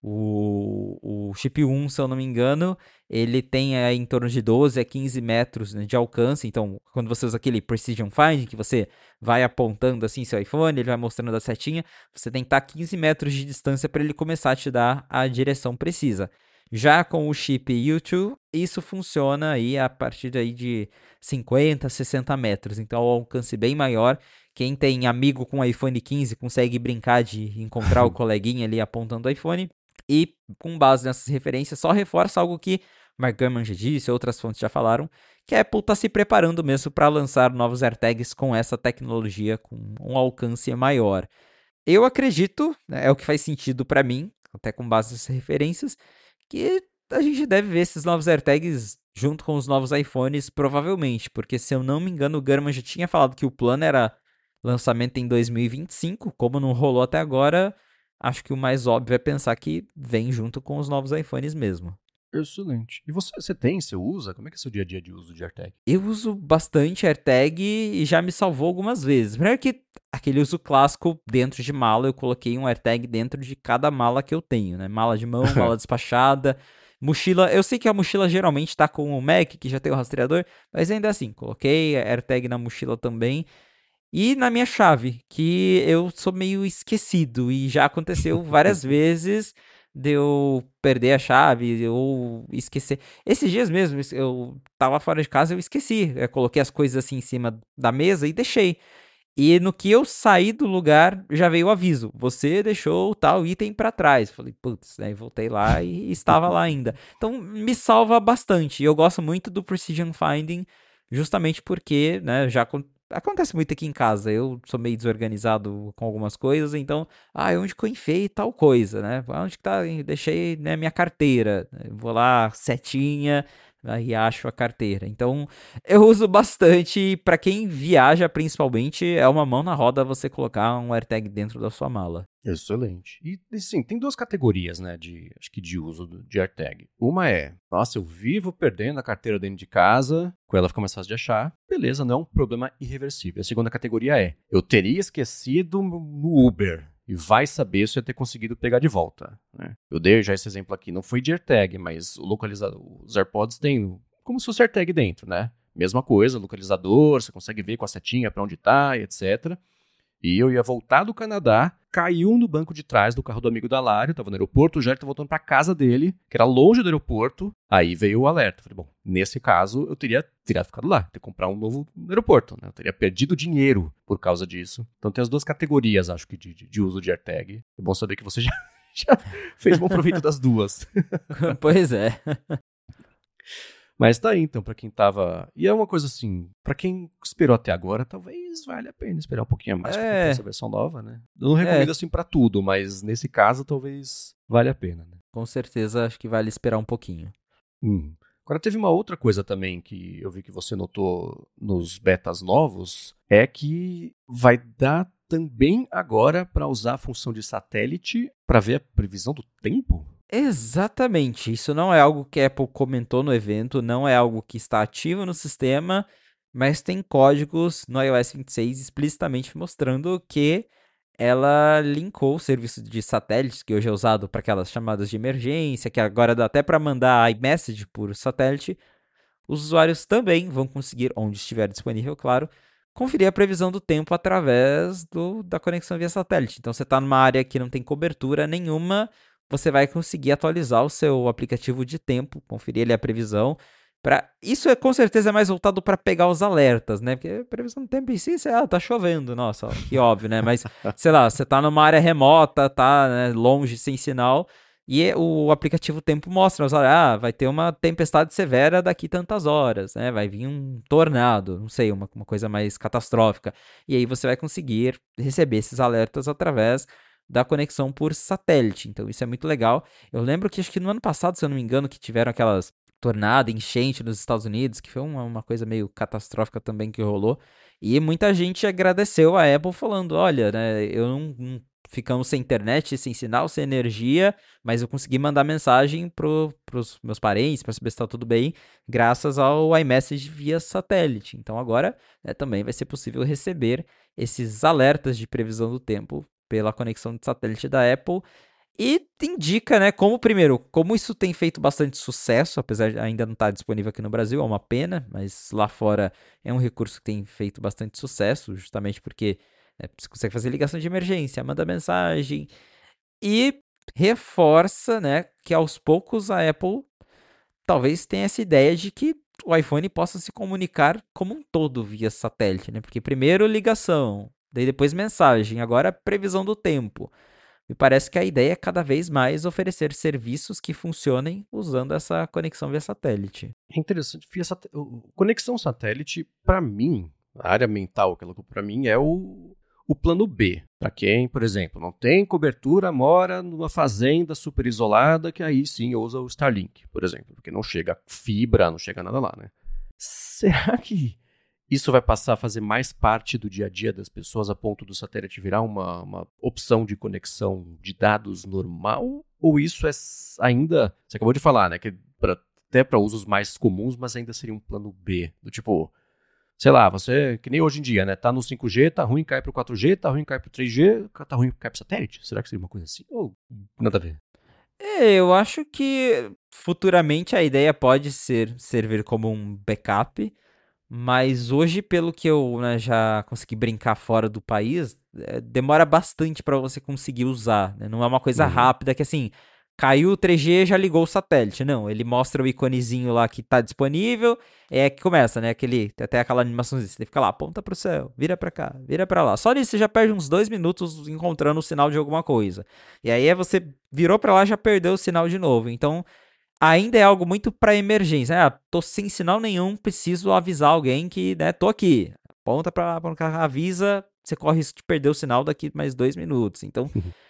[SPEAKER 2] O, o chip um, se eu não me engano, ele tem aí em torno de doze a quinze metros, né, de alcance. Então, quando você usa aquele Precision Find, que você vai apontando assim seu iPhone, ele vai mostrando a setinha, você tem que estar a quinze metros de distância para ele começar a te dar a direção precisa. Já com o chip U dois, isso funciona aí a partir aí de cinquenta, sessenta metros. Então, é um alcance bem maior. Quem tem amigo com iPhone quinze consegue brincar de encontrar o coleguinha ali apontando o iPhone. E, com base nessas referências, só reforça algo que Mark Gurman já disse, outras fontes já falaram, que a Apple está se preparando mesmo para lançar novos AirTags com essa tecnologia, com um alcance maior. Eu acredito, né, é o que faz sentido para mim, até com base nessas referências, que a gente deve ver esses novos AirTags junto com os novos iPhones, provavelmente, porque se eu não me engano, o Gurman já tinha falado que o plano era lançamento em dois mil e vinte e cinco, como não rolou até agora, acho que o mais óbvio é pensar que vem junto com os novos iPhones mesmo.
[SPEAKER 1] Excelente. E você, você tem, você usa? Como é que é o seu dia a dia de uso de AirTag?
[SPEAKER 2] Eu uso bastante AirTag e já me salvou algumas vezes. Primeiro que aquele uso clássico dentro de mala, eu coloquei um AirTag dentro de cada mala que eu tenho, né? Mala de mão, mala despachada, mochila. Eu sei que a mochila geralmente tá com o Mac, que já tem o rastreador, mas ainda assim, coloquei AirTag na mochila também. E na minha chave, que eu sou meio esquecido e já aconteceu várias vezes de eu perder a chave ou esquecer. Esses dias mesmo, eu tava fora de casa, eu esqueci. Eu coloquei as coisas assim em cima da mesa e deixei. E no que eu saí do lugar, já veio o aviso. Você deixou tal item pra trás. Falei, putz, aí voltei lá e estava lá ainda. Então me salva bastante. Eu gosto muito do Precision Finding, justamente porque, né, já acontece muito aqui em casa. Eu sou meio desorganizado com algumas coisas, então, ah, onde que eu enfiei tal coisa, né? Onde que tá? Deixei, né, minha carteira. Vou lá, setinha, aí acho a carteira. Então, eu uso bastante. Para quem viaja, principalmente, é uma mão na roda você colocar um AirTag dentro da sua mala.
[SPEAKER 1] Excelente. E, sim, tem duas categorias, né, de, acho que de uso de AirTag. Uma é, nossa, eu vivo perdendo a carteira dentro de casa, com ela fica mais fácil de achar. Beleza, não é um problema irreversível. A segunda categoria é, eu teria esquecido no Uber. E vai saber se eu ia ter conseguido pegar de volta, né? Eu dei já esse exemplo aqui, não foi de AirTag, mas o localizador, os AirPods têm como se fosse AirTag dentro, né? Mesma coisa, localizador, você consegue ver com a setinha pra onde tá, e etcétera. E eu ia voltar do Canadá, caiu no banco de trás do carro do amigo da Lari, eu tava no aeroporto, já ele tava voltando pra casa dele, que era longe do aeroporto, aí veio o alerta. Falei, bom, nesse caso eu teria, teria ficado lá, ter que comprar um novo aeroporto, né? Eu teria perdido dinheiro por causa disso. Então tem as duas categorias, acho que, de, de uso de AirTag. É bom saber que você já, já fez bom proveito das duas.
[SPEAKER 2] Pois é.
[SPEAKER 1] Mas tá aí, então, pra quem tava... E é uma coisa assim, pra quem esperou até agora, talvez valha a pena esperar um pouquinho mais pra comprar
[SPEAKER 2] É,
[SPEAKER 1] essa versão nova, né? Eu não recomendo
[SPEAKER 2] é,
[SPEAKER 1] assim pra tudo, mas nesse caso talvez valha a pena, né?
[SPEAKER 2] com certeza acho que vale esperar um pouquinho.
[SPEAKER 1] Hum. Agora teve uma outra coisa também que eu vi que você notou nos betas novos, é que vai dar também agora pra usar a função de satélite pra ver a previsão do tempo?
[SPEAKER 2] Exatamente, isso não é algo que a Apple comentou no evento, não é algo que está ativo no sistema, mas tem códigos no iOS vinte e seis explicitamente mostrando que ela linkou o serviço de satélites que hoje é usado para aquelas chamadas de emergência, que agora dá até para mandar iMessage por satélite. Os usuários também vão conseguir, onde estiver disponível, claro, conferir a previsão do tempo através do, da conexão via satélite. Então, você está numa área que não tem cobertura nenhuma, você vai conseguir atualizar o seu aplicativo de tempo, conferir ali a previsão. Pra... Isso é com certeza mais voltado para pegar os alertas, né? Porque a previsão do tempo em si, sei lá, tá chovendo, nossa, ó, que óbvio, né? Mas, sei lá, você tá numa área remota, tá, né, longe, sem sinal, e o aplicativo Tempo mostra, ah, vai ter uma tempestade severa daqui tantas horas, né? Vai vir um tornado, não sei, uma, uma coisa mais catastrófica. E aí você vai conseguir receber esses alertas através da conexão por satélite. Então isso é muito legal. Eu lembro que acho que no ano passado, se eu não me engano, que tiveram aquelas tornado, enchente nos Estados Unidos, que foi uma, uma coisa meio catastrófica também que rolou. E muita gente agradeceu a Apple falando, olha, né, eu não, não ficamos sem internet, sem sinal, sem energia, mas eu consegui mandar mensagem para os meus parentes, para saber se está tudo bem, graças ao iMessage via satélite. Então agora, né, também vai ser possível receber esses alertas de previsão do tempo pela conexão de satélite da Apple. E indica, né, como, primeiro, como isso tem feito bastante sucesso, apesar de ainda não estar disponível aqui no Brasil, é uma pena, mas lá fora é um recurso que tem feito bastante sucesso, justamente porque é, você consegue fazer ligação de emergência, manda mensagem, e reforça, né, que aos poucos a Apple talvez tenha essa ideia de que o iPhone possa se comunicar como um todo via satélite, né? Porque primeiro ligação, daí depois mensagem, agora previsão do tempo. Me parece que a ideia é cada vez mais oferecer serviços que funcionem usando essa conexão via satélite.
[SPEAKER 1] É interessante. Via sat... Conexão satélite, para mim, a área mental que ela colocou para mim é o, o plano B. Para quem, por exemplo, não tem cobertura, mora numa fazenda super isolada, que aí sim usa o Starlink, por exemplo, porque não chega fibra, não chega nada lá, né? Será que isso vai passar a fazer mais parte do dia a dia das pessoas a ponto do satélite virar uma, uma opção de conexão de dados normal? Ou isso é ainda, você acabou de falar, né, que pra, até para usos mais comuns, mas ainda seria um plano B, do tipo, sei lá, você, que nem hoje em dia, né, tá no cinco G, tá ruim, cai pro quatro G, tá ruim, cai pro três G, tá ruim, cai pro satélite? Será que seria uma coisa assim? Ou nada a ver?
[SPEAKER 2] É, eu acho que futuramente a ideia pode ser servir como um backup, mas hoje, pelo que eu, né, já consegui brincar fora do país, é, demora bastante para você conseguir usar, né? Não é uma coisa
[SPEAKER 1] Uhum.
[SPEAKER 2] rápida que assim, caiu o três G, já ligou o satélite. Não, ele mostra o iconezinho lá que tá disponível, é que começa, né? Aquele, tem até aquela animaçãozinha, você fica lá, aponta pro céu, vira pra cá, vira pra lá. Só nisso você já perde uns dois minutos encontrando o sinal de alguma coisa. E aí é você virou pra lá, já perdeu o sinal de novo. Então, ainda é algo muito para emergência. Ah, tô sem sinal nenhum, preciso avisar alguém que, né, tô aqui. Aponta pra lá, avisa, você corre risco de perder o sinal daqui mais dois minutos. Então,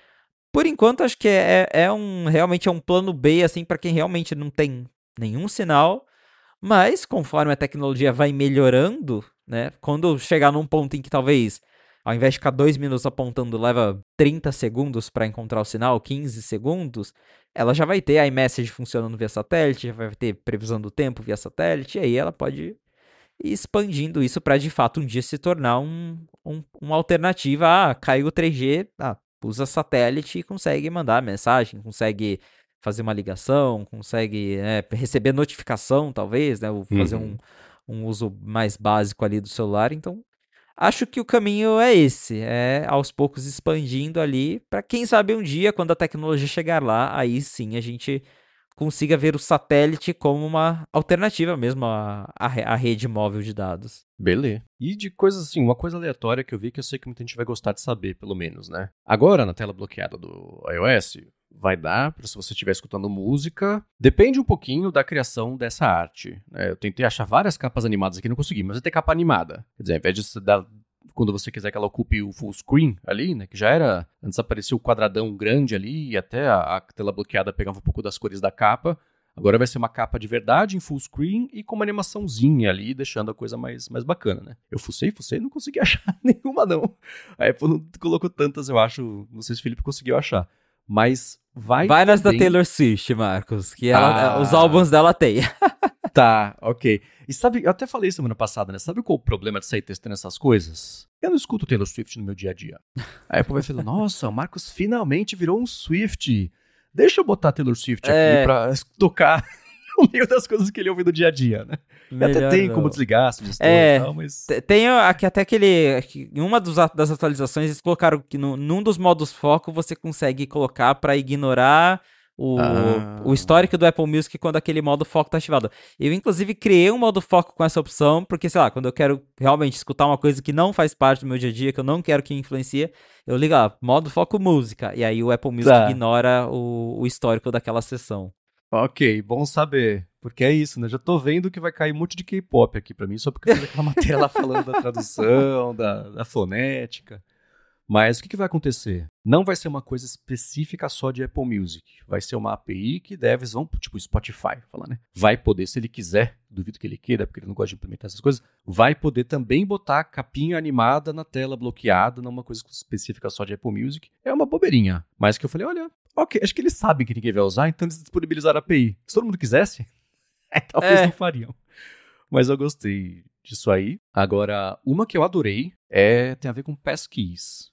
[SPEAKER 2] por enquanto, acho que é, é um realmente é um plano B, assim, para quem realmente não tem nenhum sinal. Mas, conforme a tecnologia vai melhorando, né, quando chegar num ponto em que talvez, ao invés de ficar dois minutos apontando, leva trinta segundos para encontrar o sinal, quinze segundos, ela já vai ter a iMessage funcionando via satélite, já vai ter previsão do tempo via satélite, e aí ela pode ir expandindo isso para de fato um dia se tornar um, um, uma alternativa. Ah, caiu o três G, ah, usa satélite e consegue mandar mensagem, consegue fazer uma ligação, consegue é, receber notificação, talvez, né? Ou fazer um,
[SPEAKER 1] Uhum.
[SPEAKER 2] um uso mais básico ali do celular. Então, acho que o caminho é esse, é aos poucos expandindo ali, para quem sabe um dia, quando a tecnologia chegar lá, aí sim a gente consiga ver o satélite como uma alternativa mesmo à, à, à rede móvel de dados.
[SPEAKER 1] Beleza. E de coisas assim, uma coisa aleatória que eu vi que eu sei que muita gente vai gostar de saber, pelo menos, né? Agora, na tela bloqueada do iOS, vai dar para se você estiver escutando música. Depende um pouquinho da criação dessa arte, né? Eu tentei achar várias capas animadas aqui, não consegui, mas vai ter capa animada. Quer dizer, ao invés de dar, quando você quiser que ela ocupe o full screen ali, né? Que já era, antes aparecia o quadradão grande ali e até a, a tela bloqueada pegava um pouco das cores da capa. Agora vai ser uma capa de verdade em full screen e com uma animaçãozinha ali, deixando a coisa mais, mais bacana, né? Eu fucei, fucei, não consegui achar nenhuma, não. A Apple não colocou tantas, eu acho. Não sei se o Felipe conseguiu achar. Mas vai
[SPEAKER 2] Vai nas da
[SPEAKER 1] também...
[SPEAKER 2] Taylor Swift, Marcos, que ela, os
[SPEAKER 1] Ah,
[SPEAKER 2] álbuns dela tem.
[SPEAKER 1] tá, ok. E sabe, eu até falei semana passada, né? Sabe qual o problema de sair testando essas coisas? Eu não escuto Taylor Swift no meu dia a dia. A Apple vai falar, nossa, o Marcos finalmente virou um Swift. Deixa eu botar Taylor Swift aqui
[SPEAKER 2] É,
[SPEAKER 1] pra tocar no meio das coisas que ele ouve no dia a dia, né? E até
[SPEAKER 2] melhor
[SPEAKER 1] tem como
[SPEAKER 2] não.
[SPEAKER 1] desligar esse gestor e
[SPEAKER 2] É,
[SPEAKER 1] tal, mas...
[SPEAKER 2] te- tem aqui até aquele. aqui, Em uma dos a- das atualizações, eles colocaram que no, num dos modos foco você consegue colocar para ignorar o, o
[SPEAKER 1] Ah,
[SPEAKER 2] histórico do Apple Music quando aquele modo foco tá ativado. Eu, inclusive, criei um modo foco com essa opção, porque, sei lá, quando eu quero realmente escutar uma coisa que não faz parte do meu dia a dia, que eu não quero que influencie, eu ligo lá, modo foco música, e aí o Apple Music
[SPEAKER 1] tá.
[SPEAKER 2] ignora o, o histórico daquela sessão.
[SPEAKER 1] Ok, bom saber. Porque é isso, né? Já tô vendo que vai cair um monte de K-pop aqui pra mim, só porque eu fiz aquela matéria lá falando da tradução, da, da fonética. Mas o que, que vai acontecer? Não vai ser uma coisa específica só de Apple Music. Vai ser uma A P I que devs vão, tipo Spotify, falar, né? Vai poder, se ele quiser, duvido que ele queira, porque ele não gosta de implementar essas coisas, vai poder também botar capinha animada na tela bloqueada, não uma coisa específica só de Apple Music. É uma bobeirinha. Mas que eu falei, olha, ok, acho que eles sabem que ninguém vai usar, então eles disponibilizaram a A P I. Se todo mundo quisesse, talvez não
[SPEAKER 2] É,
[SPEAKER 1] fariam. Mas eu gostei disso aí. Agora, uma que eu adorei é tem a ver com passkeys.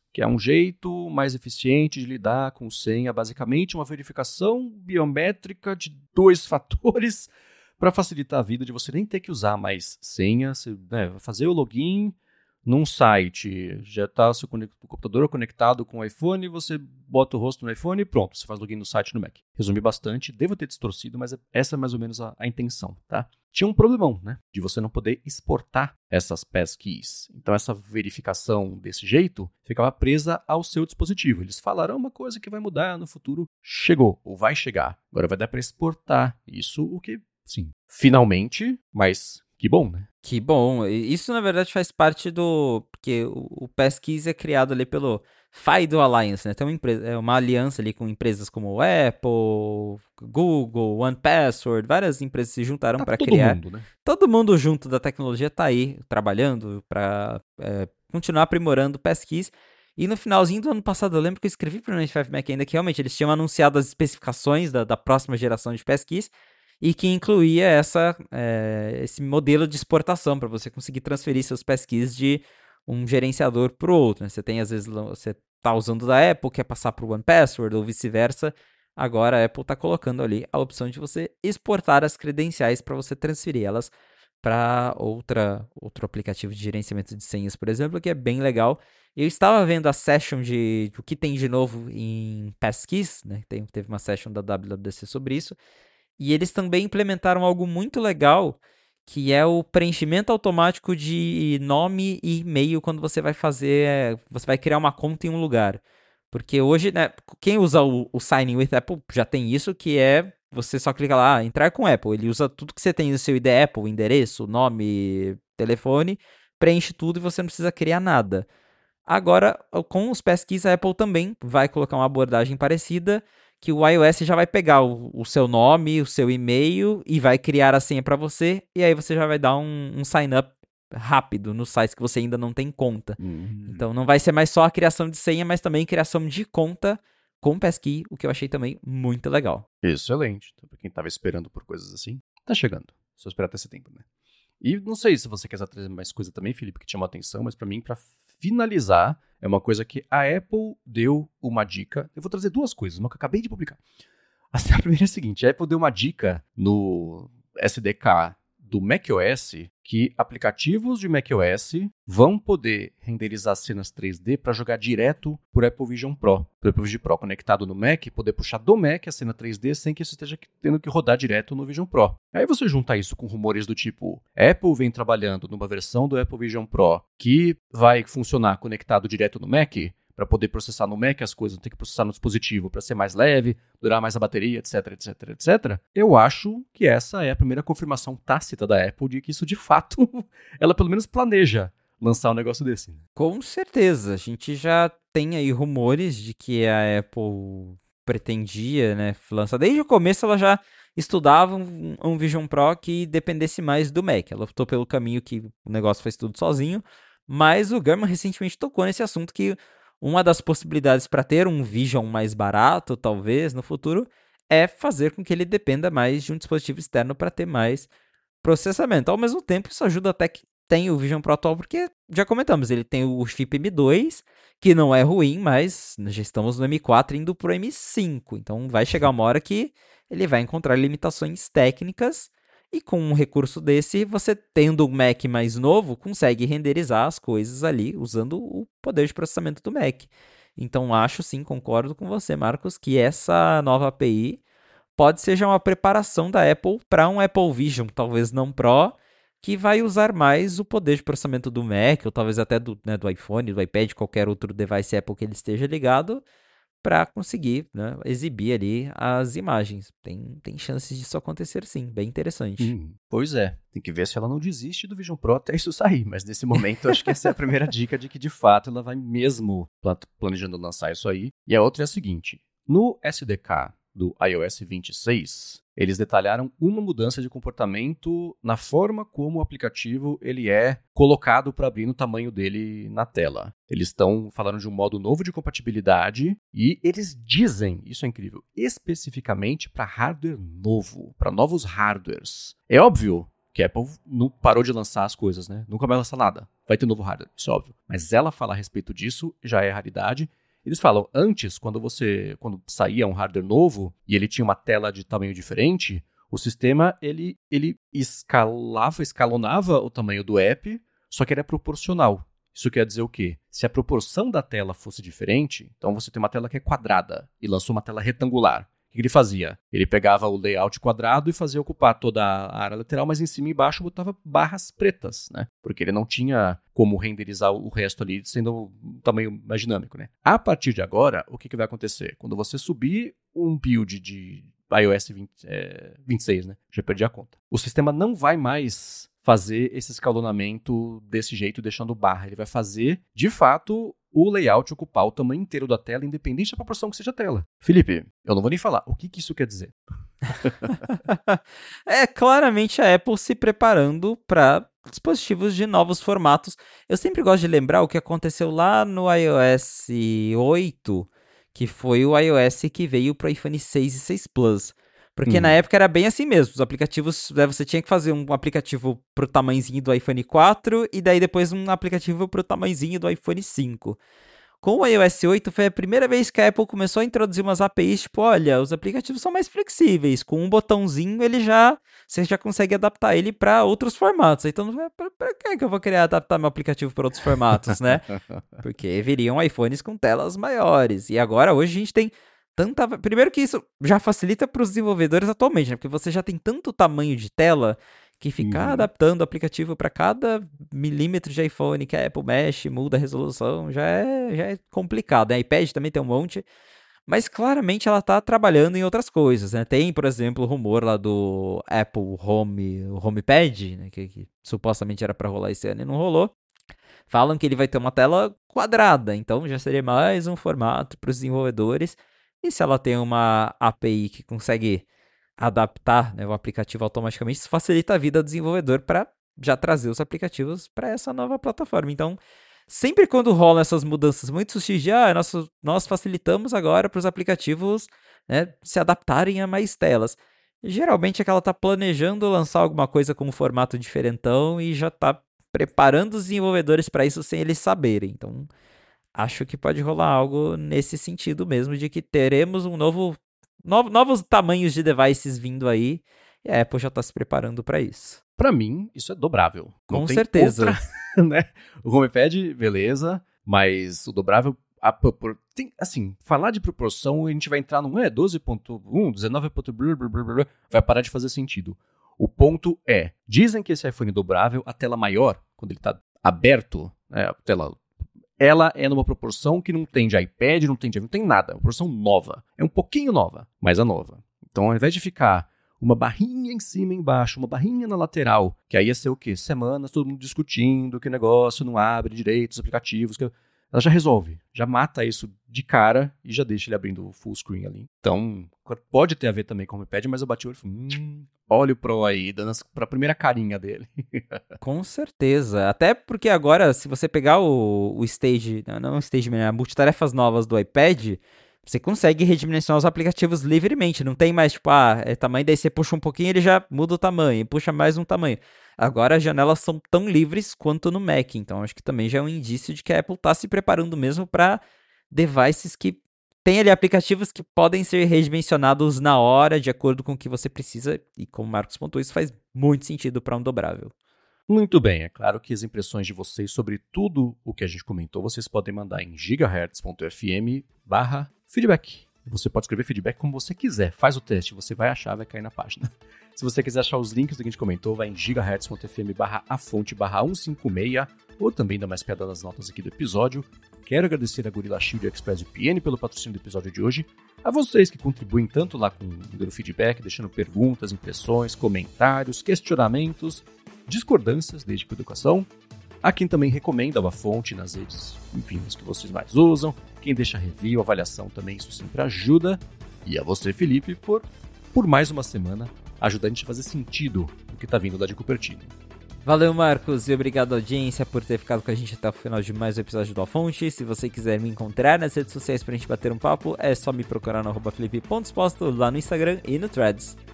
[SPEAKER 1] que é um jeito mais eficiente de lidar com senha, basicamente uma verificação biométrica de dois fatores para facilitar a vida de você nem ter que usar mais senha, você, né, fazer o login num site, já está o seu computador conectado com o iPhone, você bota o rosto no iPhone e pronto, você faz login no site no Mac. Resumi bastante, devo ter distorcido, mas essa é mais ou menos a, a intenção, tá? Tinha um problemão, né? De você não poder exportar essas passkeys. Então essa verificação desse jeito ficava presa ao seu dispositivo. Eles falaram uma coisa que vai mudar no futuro. Chegou, ou vai chegar. Agora vai dar para exportar. Isso o que, sim, finalmente, mas que bom, né?
[SPEAKER 2] Que bom. Isso, na verdade, faz parte do... Porque o, o Passkeys é criado ali pelo FIDO Alliance, né? Tem uma, empresa, é uma aliança ali com empresas como Apple, Google, one password, várias empresas se juntaram
[SPEAKER 1] tá
[SPEAKER 2] para
[SPEAKER 1] todo
[SPEAKER 2] criar.
[SPEAKER 1] Mundo, né?
[SPEAKER 2] Todo mundo junto da tecnologia tá aí, trabalhando para é, continuar aprimorando o Passkeys. E no finalzinho do ano passado, eu lembro que eu escrevi para o noventa e cinco Mac ainda que realmente eles tinham anunciado as especificações da, da próxima geração de Passkeys, e que incluía essa, é, esse modelo de exportação para você conseguir transferir seus passkeys de um gerenciador para o outro. Né? Você tem, às vezes, você está usando da Apple, quer passar para o one password ou vice-versa. Agora a Apple está colocando ali a opção de você exportar as credenciais para você transferir elas para outra outro aplicativo de gerenciamento de senhas, por exemplo, que é bem legal. Eu estava vendo a session de o que tem de novo em Passkeys, né? Tem, teve uma session da W W D C sobre isso. E eles também implementaram algo muito legal, que é o preenchimento automático de nome e e-mail quando você vai fazer, você vai criar uma conta em um lugar. Porque hoje, né, quem usa o, o Sign in with Apple já tem isso, que é você só clica lá, ah, entrar com Apple. Ele usa tudo que você tem no seu I D Apple, endereço, nome, telefone, preenche tudo e você não precisa criar nada. Agora, com os Passkeys, a Apple também vai colocar uma abordagem parecida, que o iOS já vai pegar o, o seu nome, o seu e-mail e vai criar a senha para você, e aí você já vai dar um, um sign-up rápido nos sites que você ainda não tem conta.
[SPEAKER 1] Uhum.
[SPEAKER 2] Então não vai ser mais só a criação de senha, mas também criação de conta com Passkey, o que eu achei também muito legal.
[SPEAKER 1] Excelente. Então, para quem estava esperando por coisas assim, tá chegando. Só esperar até setembro, né? E não sei se você quer trazer mais coisa também, Felipe, que te chamou a atenção, mas para mim, para finalizar, é uma coisa que a Apple deu uma dica. Eu vou trazer duas coisas, uma que eu acabei de publicar. A primeira é a seguinte, a Apple deu uma dica no S D K do macOS que aplicativos de macOS vão poder renderizar cenas três D para jogar direto por Apple Vision Pro. Por Apple Vision Pro conectado no Mac, poder puxar do Mac a cena três D sem que isso esteja tendo que rodar direto no Vision Pro. Aí você junta isso com rumores do tipo, Apple vem trabalhando numa versão do Apple Vision Pro que vai funcionar conectado direto no Mac, para poder processar no Mac as coisas, não ter que processar no dispositivo para ser mais leve, durar mais a bateria, etc, etc, etcétera. Eu acho que essa é a primeira confirmação tácita da Apple de que isso, de fato, ela pelo menos planeja lançar um negócio desse.
[SPEAKER 2] Com certeza. A gente já tem aí rumores de que a Apple pretendia, né, lançar. Desde o começo ela já estudava um, um Vision Pro que dependesse mais do Mac. Ela optou pelo caminho que o negócio faz tudo sozinho, mas o Gurman recentemente tocou nesse assunto que uma das possibilidades para ter um Vision mais barato, talvez, no futuro, é fazer com que ele dependa mais de um dispositivo externo para ter mais processamento. Ao mesmo tempo, isso ajuda até que tem o Vision Pro atual, porque, já comentamos, ele tem o chip M dois, que não é ruim, mas já estamos no M quatro indo para o M cinco. Então, vai chegar uma hora que ele vai encontrar limitações técnicas. E com um recurso desse, você tendo um Mac mais novo, consegue renderizar as coisas ali usando o poder de processamento do Mac. Então acho sim, concordo com você, Marcos, que essa nova A P I pode ser já uma preparação da Apple para um Apple Vision, talvez não Pro, que vai usar mais o poder de processamento do Mac, ou talvez até do, né, do iPhone, do iPad, qualquer outro device Apple que ele esteja ligado, para conseguir, né, exibir ali as imagens. Tem, tem chances disso acontecer sim, bem interessante.
[SPEAKER 1] Hum, pois é, tem que ver se ela não desiste do Vision Pro até isso sair, mas nesse momento acho que essa é a primeira dica de que de fato ela vai mesmo planejando lançar isso aí. E a outra é a seguinte, no S D K do iOS vinte e seis, eles detalharam uma mudança de comportamento na forma como o aplicativo ele é colocado para abrir no tamanho dele na tela. Eles estão falando de um modo novo de compatibilidade e eles dizem, isso é incrível, especificamente para hardware novo, para novos hardwares. É óbvio Que a Apple não parou de lançar as coisas, né? Nunca vai lançar nada. Vai ter novo hardware, isso é óbvio. Mas ela falar a respeito disso já é raridade. Eles falam, antes, quando você quando saía um hardware novo e ele tinha uma tela de tamanho diferente, o sistema ele, ele escalava, escalonava o tamanho do app, só que era proporcional. Isso quer dizer o quê? Se a proporção da tela fosse diferente, então você tem uma tela que é quadrada e lançou uma tela retangular. O que ele fazia? Ele pegava o layout quadrado e fazia ocupar toda a área lateral, mas em cima e embaixo botava barras pretas, né? Porque ele não tinha como renderizar o resto ali sendo um tamanho mais dinâmico, né? A partir de agora, o que, que vai acontecer? Quando você subir um build de iOS vinte, é, vinte e seis, né? Já perdi a conta. O sistema não vai mais fazer esse escalonamento desse jeito, deixando barra. Ele vai fazer, de fato, o layout ocupar o tamanho inteiro da tela, independente da proporção que seja a tela. Felipe, eu não vou nem falar. O que, que isso quer dizer?
[SPEAKER 2] É claramente a Apple se preparando para dispositivos de novos formatos. Eu sempre gosto de lembrar o que aconteceu lá no iOS oito, que foi o iOS que veio para o iPhone seis e seis Plus. Porque hum. na época era bem assim mesmo, os aplicativos, né, você tinha que fazer um aplicativo pro tamanhozinho do iPhone quatro e daí depois um aplicativo pro tamanhozinho do iPhone cinco. Com o iOS oito foi a primeira vez que a Apple começou a introduzir umas A P Is, tipo, olha, os aplicativos são mais flexíveis, com um botãozinho ele já, você já consegue adaptar ele para outros formatos. Então, pra, pra que que eu vou querer adaptar meu aplicativo para outros formatos, né? Porque viriam iPhones com telas maiores. E agora, hoje, a gente tem tanta... Primeiro que isso já facilita para os desenvolvedores atualmente, né? Porque você já tem tanto tamanho de tela que ficar uhum. adaptando o aplicativo para cada milímetro de iPhone que a Apple mexe, muda a resolução, já é, já é complicado, né? iPad também tem um monte, mas claramente ela está trabalhando em outras coisas, né? Tem, por exemplo, o rumor lá do Apple Home, o HomePad, né? que, que supostamente era para rolar esse ano e não rolou. Falam que ele vai ter uma tela quadrada, então já seria mais um formato para os desenvolvedores. E se ela tem uma A P I que consegue adaptar, né, o aplicativo automaticamente, isso facilita a vida do desenvolvedor para já trazer os aplicativos para essa nova plataforma. Então, sempre quando rolam essas mudanças muito sutis de, ah, nós, nós facilitamos agora para os aplicativos, né, se adaptarem a mais telas. Geralmente é que ela está planejando lançar alguma coisa com um formato diferentão e já está preparando os desenvolvedores para isso sem eles saberem. Então, acho que pode rolar algo nesse sentido mesmo, de que teremos um novo No- novos tamanhos de devices vindo aí, e a Apple já está se preparando para isso.
[SPEAKER 1] Pra mim, isso é dobrável.
[SPEAKER 2] Com
[SPEAKER 1] Não tem
[SPEAKER 2] certeza.
[SPEAKER 1] Outra, né? O HomePad, beleza, mas o dobrável, a, por, tem, assim, falar de proporção, a gente vai entrar num é, doze ponto um, dezenove ponto um, blá, blá, blá, blá, vai parar de fazer sentido. O ponto é, dizem que esse iPhone dobrável, a tela maior, quando ele está aberto, né, a tela... ela é numa proporção que não tem de iPad, não tem de... não tem nada. É uma proporção nova. É um pouquinho nova, mas é nova. Então, ao invés de ficar uma barrinha em cima e embaixo, uma barrinha na lateral, que aí ia ser o quê? Semanas, todo mundo discutindo que o negócio não abre direito, os aplicativos... Que... ela já resolve, já mata isso de cara e já deixa ele abrindo full screen ali. Então, pode ter a ver também com o HomePad, mas eu bati o olho e falei, hum, olha o Pro aí, dando para a primeira carinha dele.
[SPEAKER 2] Com certeza. Até porque agora, se você pegar o, o Stage, não o Stage, mas multitarefas novas do iPad, você consegue redimensionar os aplicativos livremente. Não tem mais, tipo, ah, é tamanho, daí você puxa um pouquinho, ele já muda o tamanho, puxa mais um tamanho. Agora as janelas são tão livres quanto no Mac, então acho que também já é um indício de que a Apple está se preparando mesmo para devices que tem ali aplicativos que podem ser redimensionados na hora, de acordo com o que você precisa, e como o Marcos pontuou, isso faz muito sentido para um dobrável.
[SPEAKER 1] Muito bem, é claro que as impressões de vocês sobre tudo o que a gente comentou, vocês podem mandar em gigahertz.fm barra feedback. Você pode escrever feedback como você quiser, faz o teste, você vai achar, vai cair na página. Se você quiser achar os links do que a gente comentou, vai em gigahertz.fm barra a fonte barra cento e cinquenta e seis, ou também dá mais piada nas notas aqui do episódio. Quero agradecer a Gorilla Shield e ExpressVPN pelo patrocínio do episódio de hoje, a vocês que contribuem tanto lá com o feedback, deixando perguntas, impressões, comentários, questionamentos, discordâncias, desde com educação, a quem também recomenda a fonte nas redes, enfim, as que vocês mais usam, quem deixa review, avaliação também, isso sempre ajuda, e a você, Felipe, por, por mais uma semana, ajudar a gente a fazer sentido o que está vindo da de Cupertino.
[SPEAKER 2] Valeu, Marcos, e obrigado, audiência, por ter ficado com a gente até o final de mais um episódio do A Fonte. Se você quiser me encontrar nas redes sociais pra gente bater um papo, é só me procurar no arroba felipe ponto exposto lá no Instagram e no Threads.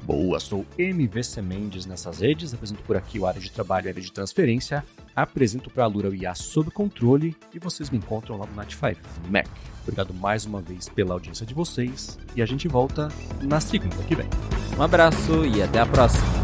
[SPEAKER 1] Boa, sou M V C Mendes nessas redes, apresento por aqui o área de trabalho e área de transferência, apresento para a Alura o I A sob controle e vocês me encontram lá no Nat cinco Mac. Obrigado mais uma vez pela audiência de vocês e a gente volta na segunda que vem.
[SPEAKER 2] Um abraço e até a próxima!